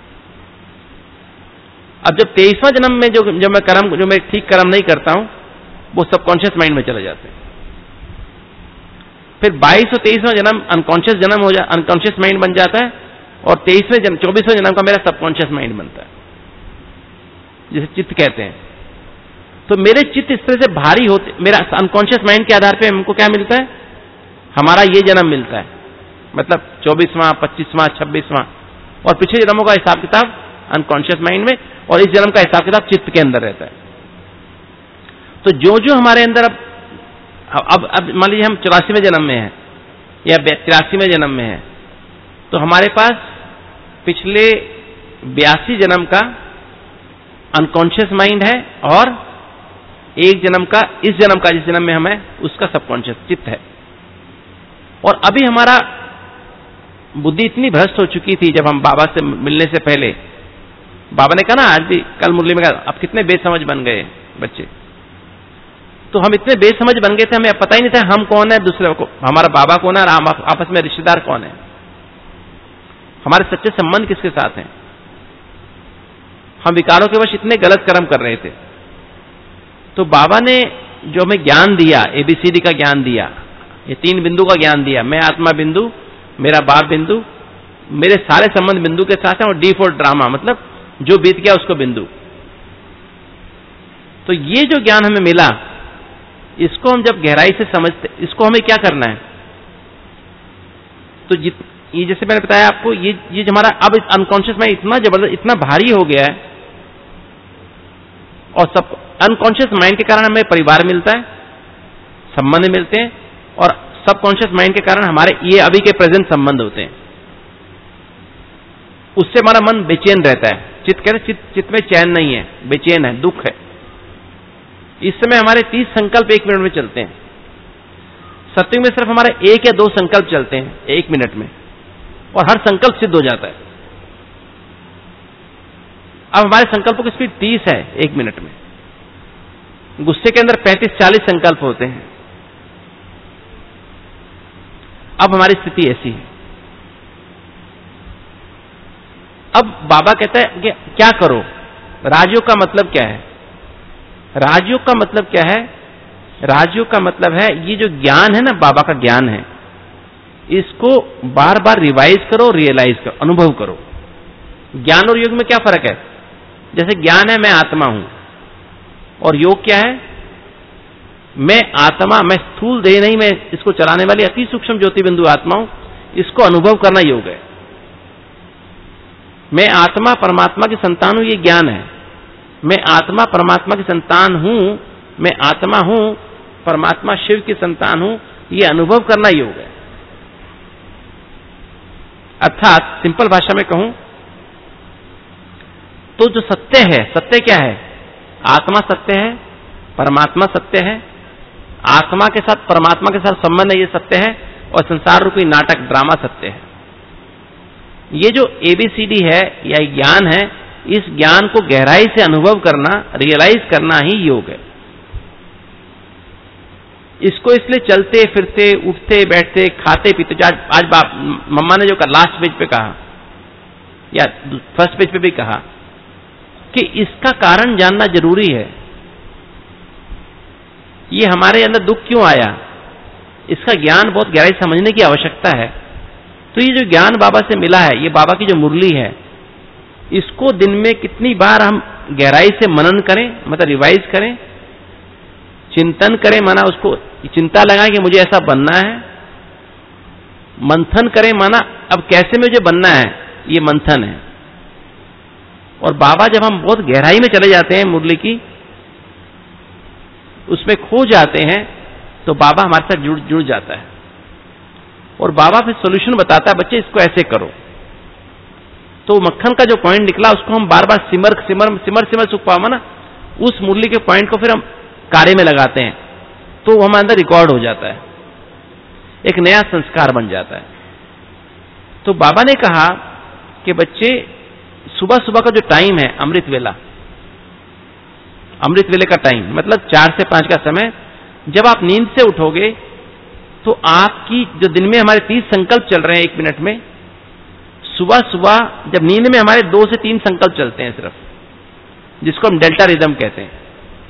अब जब 23वां जन्म में जो मैं ठीक कर्म नहीं करता हूं वो सबकॉन्शियस माइंड में चले जाते हैं। फिर 22 और 23वां जन्म अनकॉन्शियस जन्म हो जाता, अनकॉन्शियस माइंड बन जाता है और 24वें जन्म का मेरा सबकॉन्शियस माइंड बनता है, जिसे चित्त कहते हैं। तो मेरे चित्त इस तरह से भारी होते, मेरा अनकॉन्शियस माइंड के आधार पे हमको क्या मिलता है, हमारा ये जन्म मिलता है, मतलब 24वां, 25वां, 26वां, और पिछले जन्मों का हिसाब किताब अनकॉन्शियस माइंड में और इस जन्म का हिसाब किताब चित्त के अंदर रहता है। तो जो जो हमारे अंदर अब मान लीजिए हम 84वें जन्म में हैं या 83वें जन्म में हैं, तो हमारे पास पिछले 82 जन्म का अनकॉन्शियस माइंड है और एक जन्म का, इस जन्म का जिस जन्म में हम हैं उसका सबकॉन्शियस चित्त है। और अभी हमारा बुद्धि इतनी भ्रष्ट हो चुकी थी, जब हम बाबा से मिलने से पहले बाबा ने कहा ना, आज भी कल मुरली में कहा, अब कितने बेसमझ बन गए बच्चे। तो हम इतने बेसमझ बन गए थे, हमें पता ही नहीं था हम कौन है, दूसरे को हमारा बाबा कौन है और आपस में रिश्तेदार कौन है, हमारे सच्चे संबंध किसके साथ हैं। हम विकारों के वश इतने गलत कर्म कर रहे थे। तो बाबा ने जो हमें ज्ञान दिया, ABCD का ज्ञान दिया, ये 3 बिंदु का ज्ञान दिया, मैं आत्मा बिंदु, मेरा बाप बिंदु, मेरे सारे संबंध बिंदु के साथ हैं, और D फॉर ड्रामा, मतलब जो बीत गया उसको बिंदु। तो ये जो ज्ञान हमें मिला, इसको हम जब गहराई से समझते, इसको हमें क्या करना है, तो ये जैसे मैंने बताया आपको, ये हमारा अब अनकॉन्शियस माइंड इतना जबरदस्त, इतना भारी हो गया है, और सब अनकॉन्शियस माइंड के कारण हमें परिवार मिलता है, संबंध मिलते हैं, और सबकॉन्शियस माइंड के कारण हमारे ये अभी के प्रेजेंट संबंध होते हैं। उससे हमारा मन बेचैन रहता है। चित्त कहते चित्त में चैन नहीं है, बेचैन है, दुख है। इस समय हमारे 30 संकल्प 1 मिनट में चलते हैं। सत्युग में सिर्फ हमारे 1 या 2 संकल्प चलते हैं 1 मिनट में, और हर संकल्प सिद्ध हो जाता है। अब हमारे संकल्पों की स्पीड 30 है 1 मिनट में। गुस्से के अंदर 35-40 संकल्प होते हैं। अब हमारी स्थिति ऐसी है। अब बाबा कहता है कि क्या करो, राजयोग का मतलब क्या है। राजयोग का मतलब क्या है, राजयोग का मतलब है ये जो ज्ञान है ना, बाबा का ज्ञान है, इसको बार बार रिवाइज करो, रियलाइज करो, अनुभव करो। ज्ञान और योग में क्या फर्क है, जैसे ज्ञान है मैं आत्मा हूं, और योग क्या है, मैं आत्मा, मैं स्थूल देह नहीं, मैं इसको चलाने वाली अति सूक्ष्म ज्योति बिंदु आत्मा हूं, इसको अनुभव करना योग है। मैं आत्मा परमात्मा की संतान हूं, ये ज्ञान है। मैं आत्मा परमात्मा की संतान हूं, मैं आत्मा हूं, परमात्मा शिव की संतान हूं, ये अनुभव करना योग है। अर्थात सिंपल भाषा में कहूं तो जो सत्य है, सत्य क्या है, आत्मा सत्य है, परमात्मा सत्य है, आत्मा के साथ परमात्मा के साथ संबंध है, ये सत्य है, और संसार रूपी नाटक ड्रामा सत्य है। ये जो ABCD है या ज्ञान है, इस ज्ञान को गहराई से अनुभव करना, रियलाइज करना ही योग है। इसको इसलिए चलते फिरते उठते बैठते खाते पीते, आज मम्मा ने जो लास्ट पेज पे कहा या फर्स्ट पेज पे भी कहा कि इसका कारण जानना जरूरी है। ये हमारे अंदर दुख क्यों आया, इसका ज्ञान बहुत गहराई समझने की आवश्यकता है। तो ये जो ज्ञान बाबा से मिला है, ये बाबा की जो मुरली है, इसको दिन में कितनी बार हम गहराई से मनन करें, मतलब रिवाइज करें, चिंतन करें, माना उसको चिंता लगाएं कि मुझे ऐसा बनना है, मंथन करें, माना अब कैसे मुझे बनना है, ये मंथन है। और बाबा जब हम बहुत गहराई में चले जाते हैं मुरली की, उसमें खो जाते हैं, तो बाबा हमारे साथ जुड़ जाता है और बाबा फिर सॉल्यूशन बताता है, बच्चे इसको ऐसे करो। तो मक्खन का जो पॉइंट निकला उसको हम बार बार सिमर सुख पावा ना, उस मुरली के पॉइंट को फिर हम कार्य में लगाते हैं, तो वो हमारे अंदर रिकॉर्ड हो जाता है, एक नया संस्कार बन जाता है। तो बाबा ने कहा कि बच्चे सुबह सुबह का जो टाइम है अमृत वेला, अमृत वेले का टाइम मतलब 4 से 5 का समय, जब आप नींद से उठोगे तो आपकी जो दिन में हमारे 30 संकल्प चल रहे हैं 1 मिनट में, सुबह सुबह जब नींद में हमारे 2 से 3 संकल्प चलते हैं सिर्फ, जिसको हम डेल्टा रिदम कहते हैं।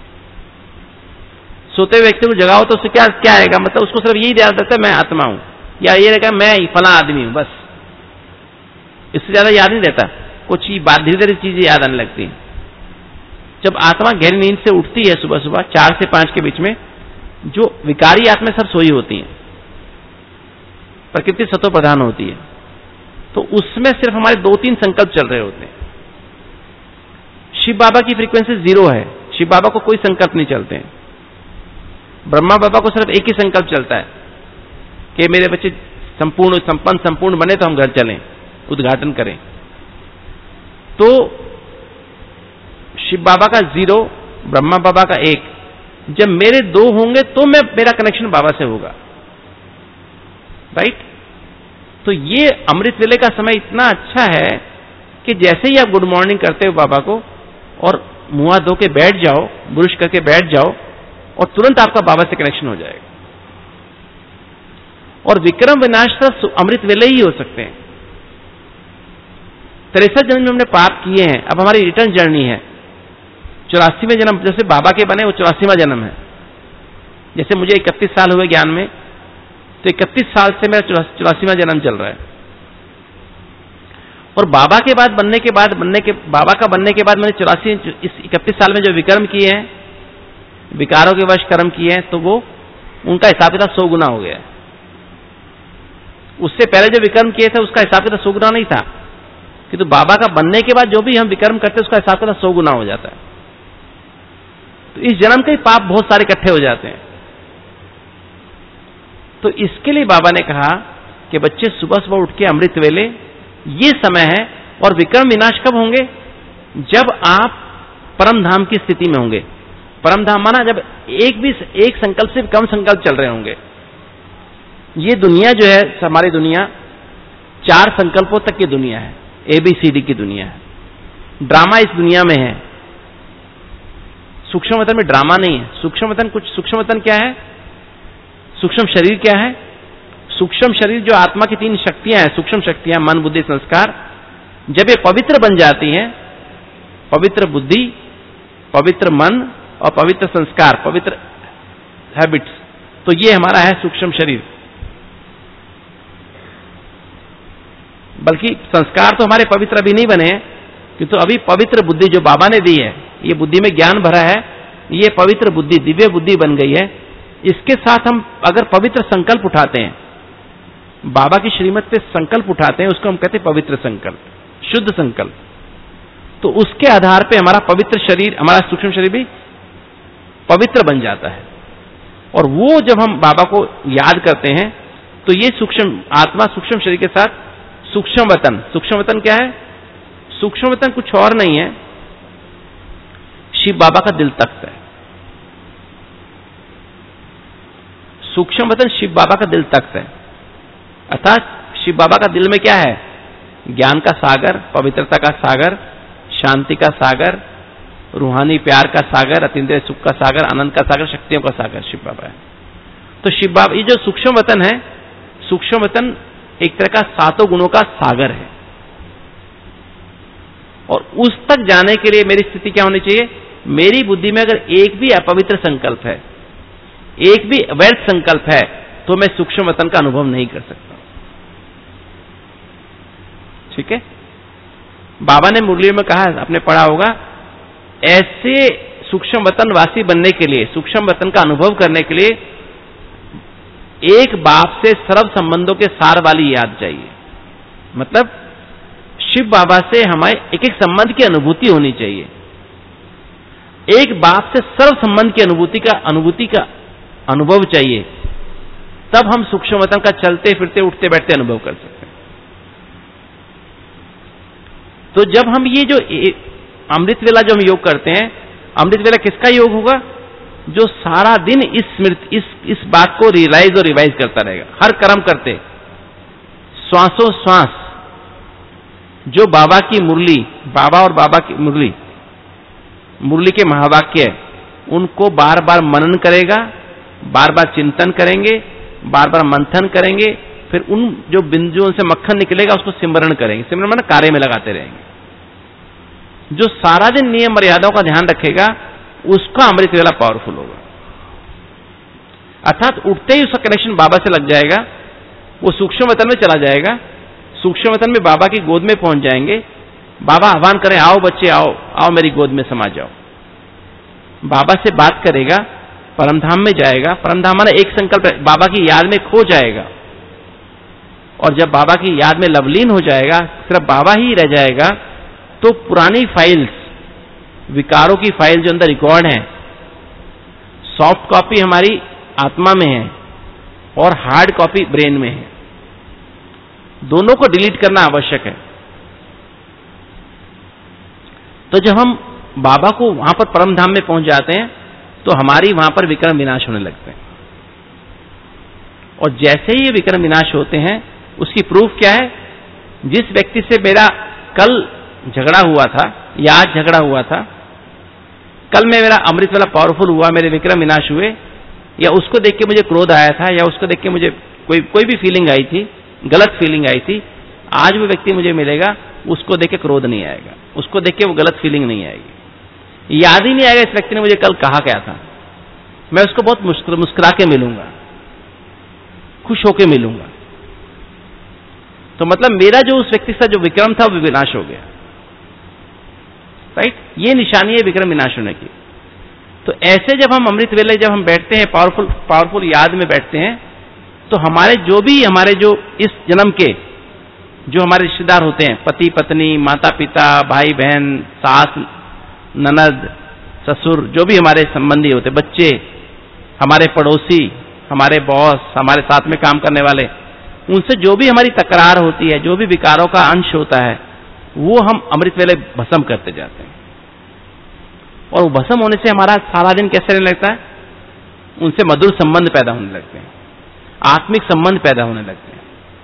सोते हुए व्यक्ति को जगाओ तो उससे क्या आएगा, मतलब उसको सिर्फ यही याद रहता है मैं आत्मा हूं, या ये रहेगा मैं फला आदमी हूं, बस इससे ज्यादा याद नहीं रहता। कुछ ही बात धीरे धीरे चीजें याद आने लगती हैं। जब आत्मा गहरी नींद से उठती है सुबह सुबह 4 से 5 के बीच में, जो विकारी आत्मा सब सोई होती हैं, प्रकृति सतो प्रधान होती है, तो उसमें सिर्फ हमारे 2-3 संकल्प चल रहे होते हैं। शिव बाबा की फ्रीक्वेंसी 0 है, शिव बाबा को कोई संकल्प नहीं चलते हैं। ब्रह्मा बाबा को सिर्फ एक ही संकल्प चलता है कि मेरे बच्चे संपूर्ण बने तो हम घर चलें, उद्घाटन करें। तो शिव बाबा का 0, ब्रह्मा बाबा का 1, जब मेरे 2 होंगे तो मेरा कनेक्शन बाबा से होगा, राइट। तो ये अमृत वेले का समय इतना अच्छा है कि जैसे ही आप गुड मॉर्निंग करते हो बाबा को और मुंह धो के बैठ जाओ, ब्रुश करके बैठ जाओ, और तुरंत आपका बाबा से कनेक्शन हो जाएगा। और विक्रम विनाश तो अमृत वेले ही हो सकते हैं। 63 जन्म में हमने पाप किए हैं, अब हमारी रिटर्न जर्नी है। 84वें जन्म, जैसे बाबा के बने वो 84वां जन्म है। जैसे मुझे 31 साल हुए ज्ञान में, तो 31 साल से मेरा 84वां जन्म चल रहा है। और बाबा के बाद बाबा का बनने के बाद मैंने 31 साल में जो विकर्म किए हैं, विकारों के वश कर्म किए हैं, तो वो उनका हिसाब किताब 100 गुना हो गया है। उससे पहले जो विकर्म किए थे उसका हिसाब किताब 100 गुना नहीं था, किंतु बाबा का बनने के बाद जो भी हम विकर्म करते हैं उसका हिसाब किताब 100 गुना हो जाता है। तो इस जन्म के पाप बहुत सारे इकट्ठे हो जाते हैं। तो इसके लिए बाबा ने कहा कि बच्चे सुबह सुबह उठ के अमृत वेले, ये समय है। और विक्रम विनाश कब होंगे? जब आप परम धाम की स्थिति में होंगे। परम धाम माना जब एक संकल्प से कम संकल्प चल रहे होंगे। ये दुनिया जो है, हमारी दुनिया 4 संकल्पों तक की दुनिया है, ABCD की दुनिया है। ड्रामा इस दुनिया में है, सूक्ष्म वतन में ड्रामा नहीं है। सूक्ष्म वतन क्या है? सूक्ष्म शरीर क्या है? सूक्ष्म शरीर जो आत्मा की 3 शक्तियां हैं, सूक्ष्म शक्तियां, मन बुद्धि संस्कार, जब ये पवित्र बन जाती हैं, पवित्र बुद्धि, पवित्र मन और पवित्र संस्कार, पवित्र हैबिट्स, तो ये हमारा है सूक्ष्म शरीर। बल्कि संस्कार तो हमारे पवित्र अभी नहीं बने हैं, किंतु अभी पवित्र बुद्धि जो बाबा ने दी है, ये बुद्धि में ज्ञान भरा है, ये पवित्र बुद्धि, दिव्य बुद्धि बन गई है। इसके साथ हम अगर पवित्र संकल्प उठाते हैं, बाबा की श्रीमत पे संकल्प उठाते हैं, उसको हम कहते हैं पवित्र संकल्प, शुद्ध संकल्प। तो उसके आधार पे हमारा पवित्र शरीर, हमारा सूक्ष्म शरीर भी पवित्र बन जाता है। और वो जब हम बाबा को याद करते हैं, तो ये सूक्ष्म आत्मा सूक्ष्म शरीर के साथ सूक्ष्म वतन क्या है? सूक्ष्म वतन कुछ और नहीं है, शिव बाबा का दिल तख्त है। सूक्ष्म वतन शिव बाबा का दिल तख्त है। अर्थात शिव बाबा का दिल में क्या है? ज्ञान का सागर, पवित्रता का सागर, शांति का सागर, रूहानी प्यार का सागर, अतीन्द्रिय सुख का सागर, आनंद का सागर, शक्तियों का सागर शिव बाबा है। तो शिव बाबा, ये जो सूक्ष्म वतन है, सूक्ष्म वतन एक तरह का 7 गुणों का सागर है, और उस तक जाने के लिए मेरी स्थिति क्या होनी चाहिए? मेरी बुद्धि में अगर एक भी अपवित्र संकल्प है, एक भी व्यर्थ संकल्प है, तो मैं सूक्ष्म वतन का अनुभव नहीं कर सकता। ठीक है? बाबा ने मुरलियों में कहा, आपने पढ़ा होगा, ऐसे सूक्ष्म वतन वासी बनने के लिए, सूक्ष्म वतन का अनुभव करने के लिए एक बाप से सर्व संबंधों के सार वाली याद चाहिए। मतलब शिव बाबा से हमारे एक एक संबंध की अनुभूति होनी चाहिए। एक बाप से सर्व संबंध की अनुभूति का अनुभव चाहिए, तब हम सूक्ष्म वतन का चलते फिरते उठते बैठते अनुभव कर सकते हैं। तो जब हम ये जो अमृत वेला जो हम योग करते हैं, अमृत वेला किसका योग होगा? जो सारा दिन इस बात को रियलाइज और रिवाइज करता रहेगा, हर कर्म करते, श्वासों श्वास जो बाबा की मुरली, बाबा और बाबा की मुरली के महावाक्य, उनको बार बार मनन करेगा, बार बार चिंतन करेंगे, बार बार मंथन करेंगे, फिर उन जो बिंदुओं से मक्खन निकलेगा उसको सिमरण करेंगे। सिमरण माने कार्य में लगाते रहेंगे। जो सारा दिन नियम मर्यादाओं का ध्यान रखेगा, उसका अमृत वेला पावरफुल होगा। अर्थात उठते ही उसका कनेक्शन बाबा से लग जाएगा, वो सूक्ष्म वतन में चला जाएगा, सूक्ष्म वतन में बाबा की गोद में पहुंच जाएंगे। बाबा आह्वान करें, आओ बच्चे आओ, आओ मेरी गोद में समा जाओ। बाबा से बात करेगा, परमधाम में जाएगा। परमधाम माने एक संकल्प, बाबा की याद में खो जाएगा, और जब बाबा की याद में लवलीन हो जाएगा, सिर्फ बाबा ही रह जाएगा, तो पुरानी फाइल्स, विकारों की फाइल जो अंदर रिकॉर्ड है, सॉफ्ट कॉपी हमारी आत्मा में है और हार्ड कॉपी ब्रेन में है, दोनों को डिलीट करना आवश्यक है। तो जब हम बाबा को वहां पर परम धाम में पहुंच जाते हैं, तो हमारी वहां पर विक्रम विनाश होने लगते हैं। और जैसे ही ये विक्रम विनाश होते हैं, उसकी प्रूफ क्या है? जिस व्यक्ति से मेरा कल झगड़ा हुआ था या आज झगड़ा हुआ था, कल में मेरा अमृत वाला पावरफुल हुआ, मेरे विक्रम विनाश हुए, या उसको देख के मुझे क्रोध आया था, या उसको देख के मुझे कोई भी फीलिंग आई थी, गलत फीलिंग आई थी, आज वो व्यक्ति मुझे मिलेगा, उसको देख के क्रोध नहीं आएगा, उसको देख के वो गलत फीलिंग नहीं आएगी, याद ही नहीं आएगा इस व्यक्ति ने मुझे कल कहा क्या था। मैं उसको बहुत मुस्कुरा के मिलूंगा, खुश होके मिलूंगा। तो मतलब मेरा जो उस व्यक्ति से जो विक्रम था वो विनाश हो गया। राइट? ये निशानी है विक्रम विनाश होने की। तो ऐसे जब हम अमृत वेले जब हम बैठते हैं, पावरफुल याद में बैठते हैं, तो हमारे जो इस जन्म के जो हमारे रिश्तेदार होते हैं, पति पत्नी, माता पिता, भाई बहन, सास ननद, ससुर, जो भी हमारे संबंधी होते, बच्चे, हमारे पड़ोसी, हमारे बॉस, हमारे साथ में काम करने वाले, उनसे जो भी हमारी तकरार होती है, जो भी विकारों का अंश होता है, वो हम अमृत वेले भस्म करते जाते हैं। और वो भस्म होने से हमारा सारा दिन कैसे रहने लगता है? उनसे मधुर संबंध पैदा होने लगते हैं, आत्मिक संबंध पैदा होने लगते हैं।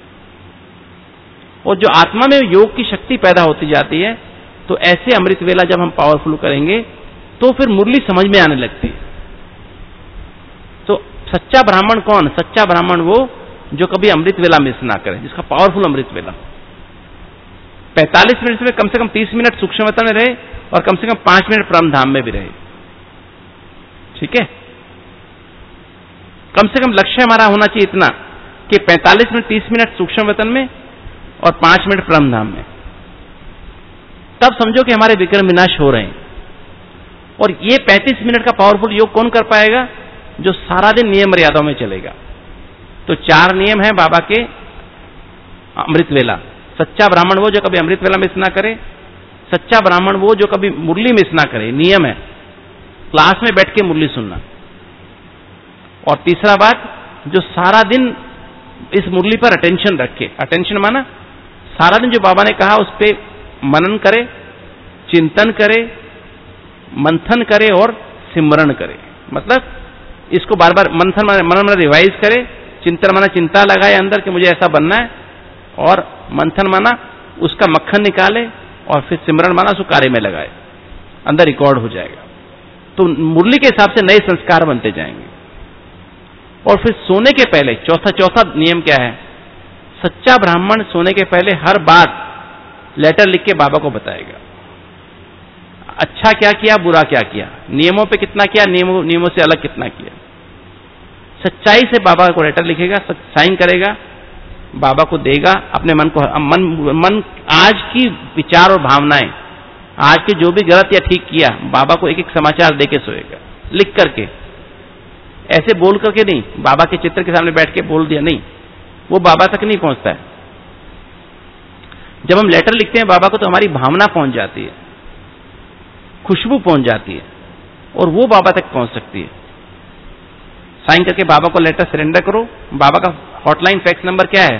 और जो आत्मा में योग की शक्ति पैदा होती जाती है, तो ऐसे अमृत वेला जब हम पावरफुल करेंगे, तो फिर मुरली समझ में आने लगती है। तो सच्चा ब्राह्मण कौन? सच्चा ब्राह्मण वो जो कभी अमृत वेला मिस ना करे, जिसका पावरफुल अमृत वेला 45 मिनट में कम से कम 30 मिनट सूक्ष्मता में रहे, और कम से कम 5 मिनट परम धाम में भी रहे। ठीक है? कम से कम लक्ष्य हमारा होना चाहिए इतना कि 45 मिनट 30 मिनट सूक्ष्म वतन में और 5 मिनट परम धाम में। तब समझो कि हमारे विक्रम विनाश हो रहे हैं। और ये 35 मिनट का पावरफुल योग कौन कर पाएगा? जो सारा दिन नियम मर्यादाओं में चलेगा। तो 4 नियम है बाबा के अमृत वेला। सच्चा ब्राह्मण वो जो कभी अमृत वेला मिस ना करे, सच्चा ब्राह्मण वो जो कभी मुरली मिस ना करे, नियम है क्लास में बैठ के मुरली सुनना। और तीसरा बात, जो सारा दिन इस मुरली पर अटेंशन रखे। अटेंशन माना सारा दिन जो बाबा ने कहा उस पर मनन करे, चिंतन करे, मंथन करे और सिमरण करे। मतलब इसको बार बार मनन रिवाइज करे, चिंतन माना चिंता लगाए अंदर कि मुझे ऐसा बनना है, और मंथन माना उसका मक्खन निकाले, और फिर सिमरण माना उसको कार्य में लगाए, अंदर रिकॉर्ड हो जाएगा। तो मुरली के हिसाब से नए संस्कार बनते जाएंगे। और फिर सोने के पहले चौथा नियम क्या है? सच्चा ब्राह्मण सोने के पहले हर बात लेटर लिख के बाबा को बताएगा। अच्छा क्या किया, बुरा क्या किया, नियमों पे कितना किया, नियमों से अलग कितना किया। सच्चाई से बाबा को लेटर लिखेगा, साइन करेगा, बाबा को देगा। अपने मन आज की विचार और भावनाएं, आज के जो भी गलत या ठीक किया, बाबा को एक एक समाचार दे के सोएगा, लिख करके। ऐसे बोल करके नहीं, बाबा के चित्र के सामने बैठ के बोल दिया नहीं, वो बाबा तक नहीं पहुंचता है। जब हम लेटर लिखते हैं बाबा को, तो हमारी भावना पहुंच जाती है, खुशबू पहुंच जाती है, और वो बाबा तक पहुंच सकती है। साइन करके बाबा को लेटर सरेंडर करो। बाबा का हॉटलाइन फैक्स नंबर क्या है?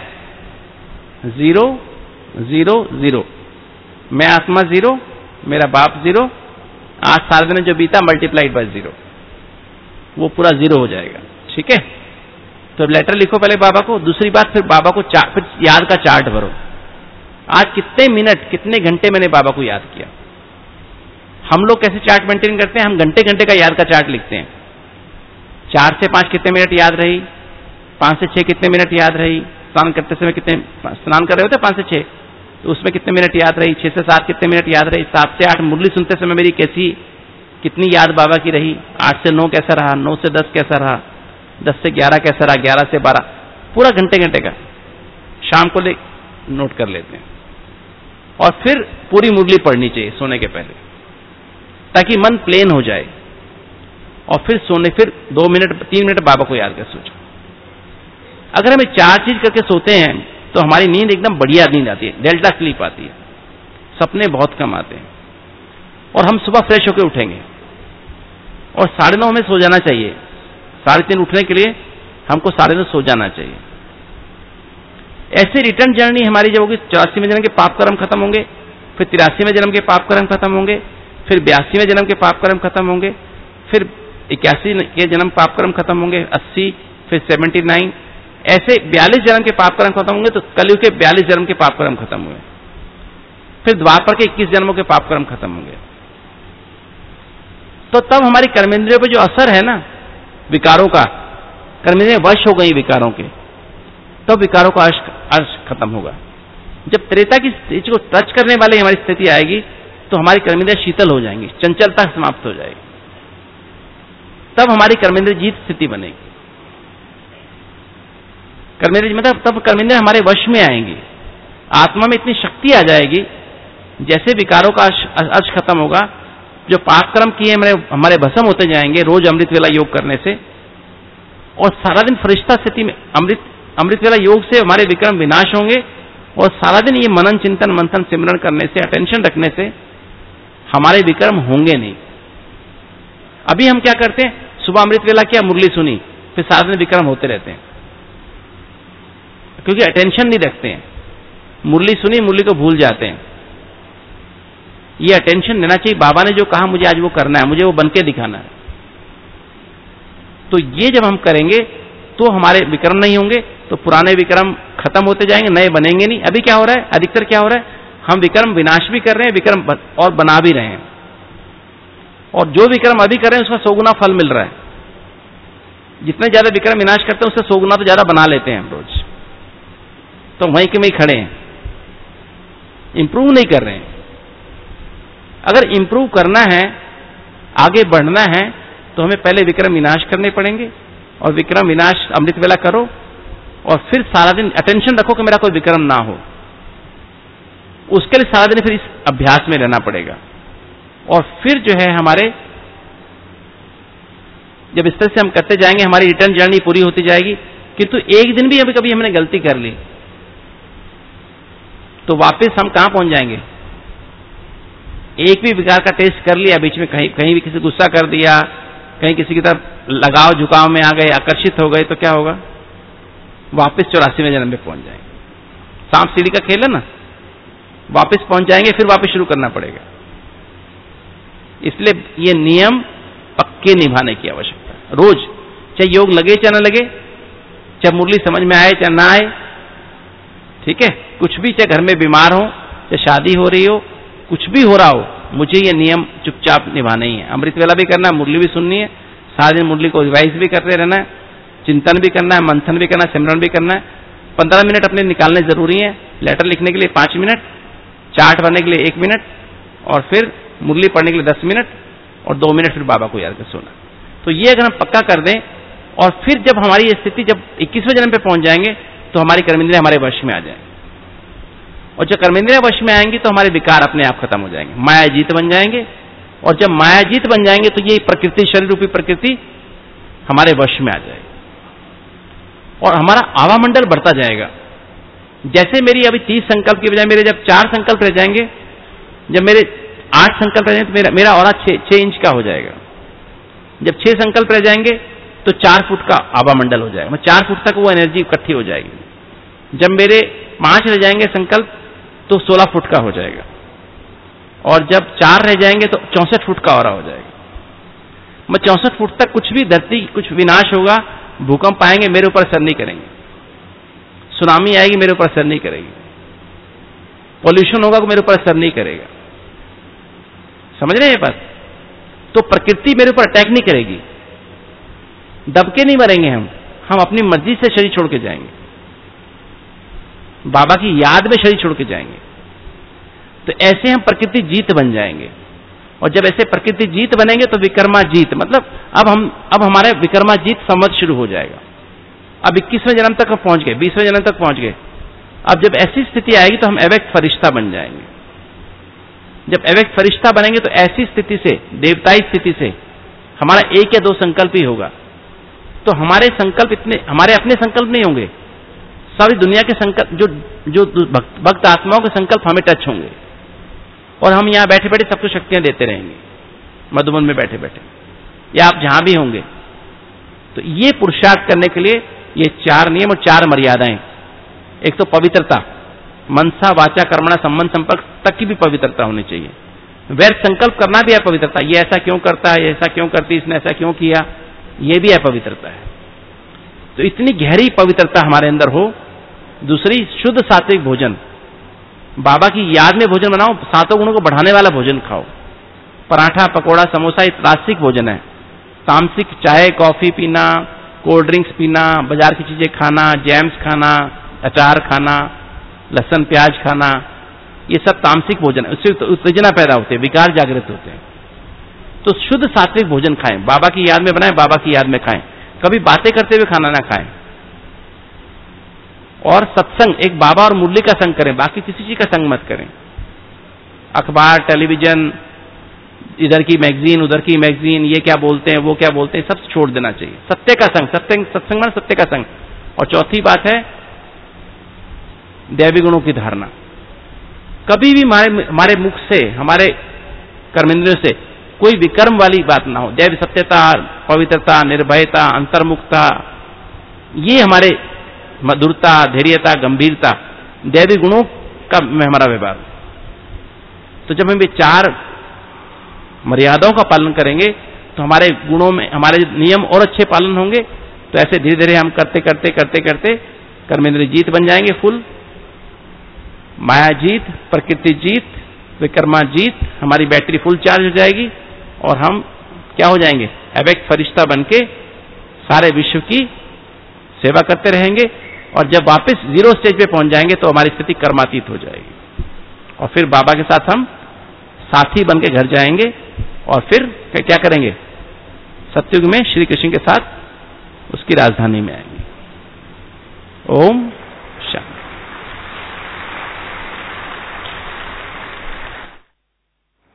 000। मैं आत्मा 0, मेरा बाप 0, आज सारा दिन जो बीता मल्टीप्लाइड बाय 0, वो पूरा 0 हो जाएगा। ठीक है, तो लेटर लिखो पहले बाबा को। दूसरी बात, फिर बाबा को फिर याद का चार्ट भरो। आज कितने मिनट, कितने घंटे मैंने बाबा को याद किया। हम लोग कैसे चार्ट मेंटेन करते हैं? हम घंटे घंटे का याद का चार्ट लिखते हैं। 4 से 5 कितने मिनट याद रही, 5 से 6 कितने मिनट याद रही, स्नान करते समय कितने, स्नान कर रहे होते 5 से 6, तो उसमें कितने मिनट याद रही, 6 से 7 कितने मिनट याद रही, 7 से 8 मुरली सुनते समय मेरी कितनी याद बाबा की रही, 8 से 9 कैसा रहा, 9 से 10 कैसा रहा, 10 से 11 कैसा रहा, 11 से 12, पूरा घंटे घंटे का शाम को नोट कर लेते हैं। और फिर पूरी मुरली पढ़नी चाहिए सोने के पहले, ताकि मन प्लेन हो जाए। और फिर सोने, फिर 2 मिनट 3 मिनट बाबा को याद कर सोचो। अगर हमें 4 चीज करके सोते हैं तो हमारी नींद एकदम बढ़िया नींद आती है, डेल्टा स्लीप आती है, सपने बहुत कम आते हैं, और हम सुबह फ्रेश होकर उठेंगे। और 9:30 में सो जाना चाहिए। 3:30 उठने के लिए हमको 9:30 सो जाना चाहिए। ऐसे रिटर्न जर्नी हमारी जब होगी, 84 में जन्म के पाप कर्म खत्म होंगे, फिर 83 में जन्म के पाप कर्म खत्म होंगे, फिर 82 में जन्म के पाप कर्म खत्म होंगे, फिर 81 के जन्म पाप कर्म खत्म होंगे, 80, फिर 79, ऐसे 42 जन्म के पाप कर्म खत्म होंगे। तो कलयुग के 42 जन्म के पाप कर्म खत्म हुए, फिर द्वापर के 21 जन्मों के पाप कर्म खत्म होंगे। तो तब हमारी कर्मेंद्रियों पे जो असर है ना विकारों का, कर्मेंद्रियां वश हो गई विकारों के, तब विकारों का अर्श खत्म होगा। जब त्रेता की स्थिति को टच करने वाली हमारी स्थिति आएगी, तो हमारी कर्मेंद्रियां शीतल हो जाएंगी, चंचलता समाप्त हो जाएगी, तब हमारी कर्मेंद्रिय जीत स्थिति बनेगी। कर्मेंद्रिय मतलब तब कर्मेंद्रिय हमारे वश में आएंगी, आत्मा में इतनी शक्ति आ जाएगी, जैसे विकारों का अर्श खत्म होगा, जो पाप कर्म किए हमारे भस्म होते जाएंगे रोज अमृत वेला योग करने से, और सारा दिन फरिश्ता स्थिति में अमृत वेला योग से हमारे विक्रम विनाश होंगे, और सारा दिन ये मनन चिंतन मंथन सिमरण करने से, अटेंशन रखने से हमारे विक्रम होंगे नहीं। अभी हम क्या करते हैं, सुबह अमृत वेला किया, मुरली सुनी, फिर सारा दिन विक्रम होते रहते हैं, क्योंकि अटेंशन नहीं रखते हैं। मुरली सुनी, मुरली को भूल जाते हैं। ये अटेंशन देना चाहिए। बाबा ने जो कहा मुझे आज वो करना है, मुझे वो बन के दिखाना है, तो ये जब हम करेंगे तो हमारे विक्रम नहीं होंगे, तो पुराने विक्रम खत्म होते जाएंगे, नए बनेंगे नहीं। अभी क्या हो रहा है, अधिकतर क्या हो रहा है, हम विक्रम विनाश भी कर रहे हैं, विक्रम और बना भी रहे हैं, और जो विक्रम अभी कर रहे हैं उसका 100 गुना फल मिल रहा है। जितने ज्यादा विक्रम विनाश करते हैं उससे 100 गुना तो ज्यादा बना लेते हैं हम रोज, तो वहीं के वहीं खड़े हैं, इंप्रूव नहीं कर रहे हैं। अगर इंप्रूव करना है, आगे बढ़ना है, तो हमें पहले विक्रम विनाश करने पड़ेंगे, और विक्रम विनाश अमृत वेला करो, और फिर सारा दिन अटेंशन रखो कि मेरा कोई विक्रम ना हो। उसके लिए सारा दिन फिर इस अभ्यास में रहना पड़ेगा, और फिर जो है हमारे, जब इस तरह से हम करते जाएंगे हमारी रिटर्न जर्नी पूरी होती जाएगी। किंतु एक दिन भी अभी कभी हमने गलती कर ली तो वापस हम कहां पहुंच जाएंगे। एक भी विकार का टेस्ट कर लिया, बीच में कहीं भी किसी गुस्सा कर दिया, कहीं किसी की तरफ लगाव झुकाव में आ गए, आकर्षित हो गए, तो क्या होगा, वापस 84वें जन्म में पहुंच जाएंगे। सांप सीढ़ी का खेल है ना, वापस पहुंच जाएंगे, फिर वापस शुरू करना पड़ेगा। इसलिए ये नियम पक्के निभाने की आवश्यकता है रोज, चाहे योग लगे चाहे न लगे, चाहे मुरली समझ में आए चाहे ना आए, ठीक है, कुछ भी, चाहे घर में बीमार हो, चाहे शादी हो रही हो, कुछ भी हो रहा हो, मुझे ये नियम चुपचाप निभाना ही है। अमृत वेला भी करना है, मुरली भी सुननी है, सारा दिन मुरली को रिवाइज भी करते रहना है, चिंतन भी करना है, मंथन भी करना है, सिमरन भी करना है। 15 मिनट अपने निकालने जरूरी है। लेटर लिखने के लिए 5 मिनट, चार्ट बनाने के लिए 1 मिनट, और फिर मुरली पढ़ने के लिए 10 मिनट, और 2 मिनट फिर बाबा को याद कर सोना। तो ये अगर हम पक्का कर दें, और फिर जब हमारी ये स्थिति जब 21वें जन्म पे पहुंच जाएंगे तो हमारी कर्मेंद्रियां हमारे वश में आ जाएंगी, और जब कर्मेंद्रियां वश में आएंगी तो हमारे विकार अपने आप खत्म हो जाएंगे, मायाजीत बन जाएंगे। और जब मायाजीत बन जाएंगे तो ये प्रकृति, शरीर रूपी प्रकृति हमारे वश में आ जाएगी, और हमारा आवामंडल बढ़ता जाएगा। जैसे मेरी अभी 30 संकल्प की बजाय मेरे जब 4 संकल्प रह जाएंगे, जब मेरे 8 संकल्प रह जाएंगे तो मेरा और 6 इंच का हो जाएगा। जब 6 संकल्प रह जाएंगे तो 4 फुट का आवामंडल हो जाएगा, 4 फुट तक वो एनर्जी इकट्ठी हो जाएगी। जब मेरे 5 रह जाएंगे संकल्प तो 16 फुट का हो जाएगा, और जब 4 रह जाएंगे तो 64 फुट का और हो जाएगा। मैं 64 फुट तक कुछ भी धरती, कुछ विनाश होगा, भूकंप आएंगे, मेरे ऊपर असर नहीं करेंगे, सुनामी आएगी मेरे ऊपर असर नहीं करेगी, पॉल्यूशन होगा तो मेरे ऊपर असर नहीं करेगा। समझ रहे हैं ये बात? तो प्रकृति मेरे ऊपर अटैक नहीं करेगी, दबके नहीं मरेंगे हम अपनी मर्जी से शरीर छोड़ के जाएंगे, बाबा की याद में शरीर छोड़ के जाएंगे। तो ऐसे हम प्रकृति जीत बन जाएंगे, और जब ऐसे प्रकृति जीत बनेंगे तो विकर्मा जीत, मतलब अब हमारे विकर्मा जीत संवत शुरू हो जाएगा। अब 21वें जन्म तक पहुंच गए, 20वें जन्म तक पहुंच गए। अब जब ऐसी स्थिति आएगी तो हम अव्यक्त फरिश्ता बन जाएंगे। जब अव्यक्त फरिश्ता बनेंगे तो ऐसी स्थिति से, देवताई स्थिति से, हमारा 1 या 2 संकल्प ही होगा। तो हमारे संकल्प इतने, हमारे अपने संकल्प नहीं होंगे, सारी दुनिया के संकल्प, जो भक्त आत्माओं के संकल्प हमें टच होंगे, और हम यहां बैठे बैठे सबको शक्तियां देते रहेंगे, मधुबन में बैठे बैठे, या आप जहां भी होंगे। तो ये पुरुषार्थ करने के लिए ये 4 नियम और 4 मर्यादाएं। एक तो पवित्रता, मनसा वाचा कर्मणा संबंध संपर्क तक की भी पवित्रता होनी चाहिए। व्यर्थ संकल्प करना भी है पवित्रता, ये ऐसा क्यों करता है, ऐसा क्यों करती, इसने ऐसा क्यों किया, ये भी अपवित्रता है। तो इतनी गहरी पवित्रता हमारे अंदर हो। दूसरी, शुद्ध सात्विक भोजन, बाबा की याद में भोजन बनाओ, 7 गुणों को बढ़ाने वाला भोजन खाओ। पराठा, पकोड़ा, समोसा ये रासिक भोजन है। तामसिक चाय कॉफी पीना, कोल्ड ड्रिंक्स पीना, बाजार की चीजें खाना, जैम्स खाना, अचार खाना, लहसुन प्याज खाना, ये सब तामसिक भोजन है। उससे उत्तेजना पैदा होते हैं, विकार जागृत होते हैं। तो शुद्ध सात्विक भोजन खाएं, बाबा की याद में बनाएं, बाबा की याद में खाएं। कभी बातें करते हुए खाना ना खाएं। और सत्संग, एक बाबा और मुरली का संग करें, बाकी किसी चीज का संग मत करें। अखबार, टेलीविजन, इधर की मैगजीन, उधर की मैगजीन, ये क्या बोलते हैं, वो क्या बोलते हैं, सब छोड़ देना चाहिए। सत्य का संग, सत्संग माने सत्य का संग। और चौथी बात है दैवी गुणों की धारणा। कभी भी हमारे मुख से, हमारे कर्मेंद्रियों से कोई विकर्म वाली बात ना हो। दैव सत्यता, पवित्रता, निर्भयता, अंतर्मुखता, ये हमारे मधुरता, धैर्यता, गंभीरता, दैवी गुणों का हमारा व्यवहार। तो जब हम ये 4 मर्यादाओं का पालन करेंगे तो हमारे गुणों में, हमारे नियम और अच्छे पालन होंगे। तो ऐसे धीरे धीरे हम करते करते करते करते कर्मेंद्रिय जीत बन जाएंगे फुल। माया जीत, प्रकृति जीत, विकर्मा जीत, हमारी बैटरी फुल चार्ज हो जाएगी, और हम क्या हो जाएंगे, अव्यक्त फरिश्ता बनके सारे विश्व की सेवा करते रहेंगे। और जब वापस 0 स्टेज पे पहुंच जाएंगे तो हमारी स्थिति कर्मातीत हो जाएगी, और फिर बाबा के साथ हम साथी बन के घर जाएंगे। और फिर क्या करेंगे, सतयुग में श्री कृष्ण के साथ उसकी राजधानी में आएंगे। ओम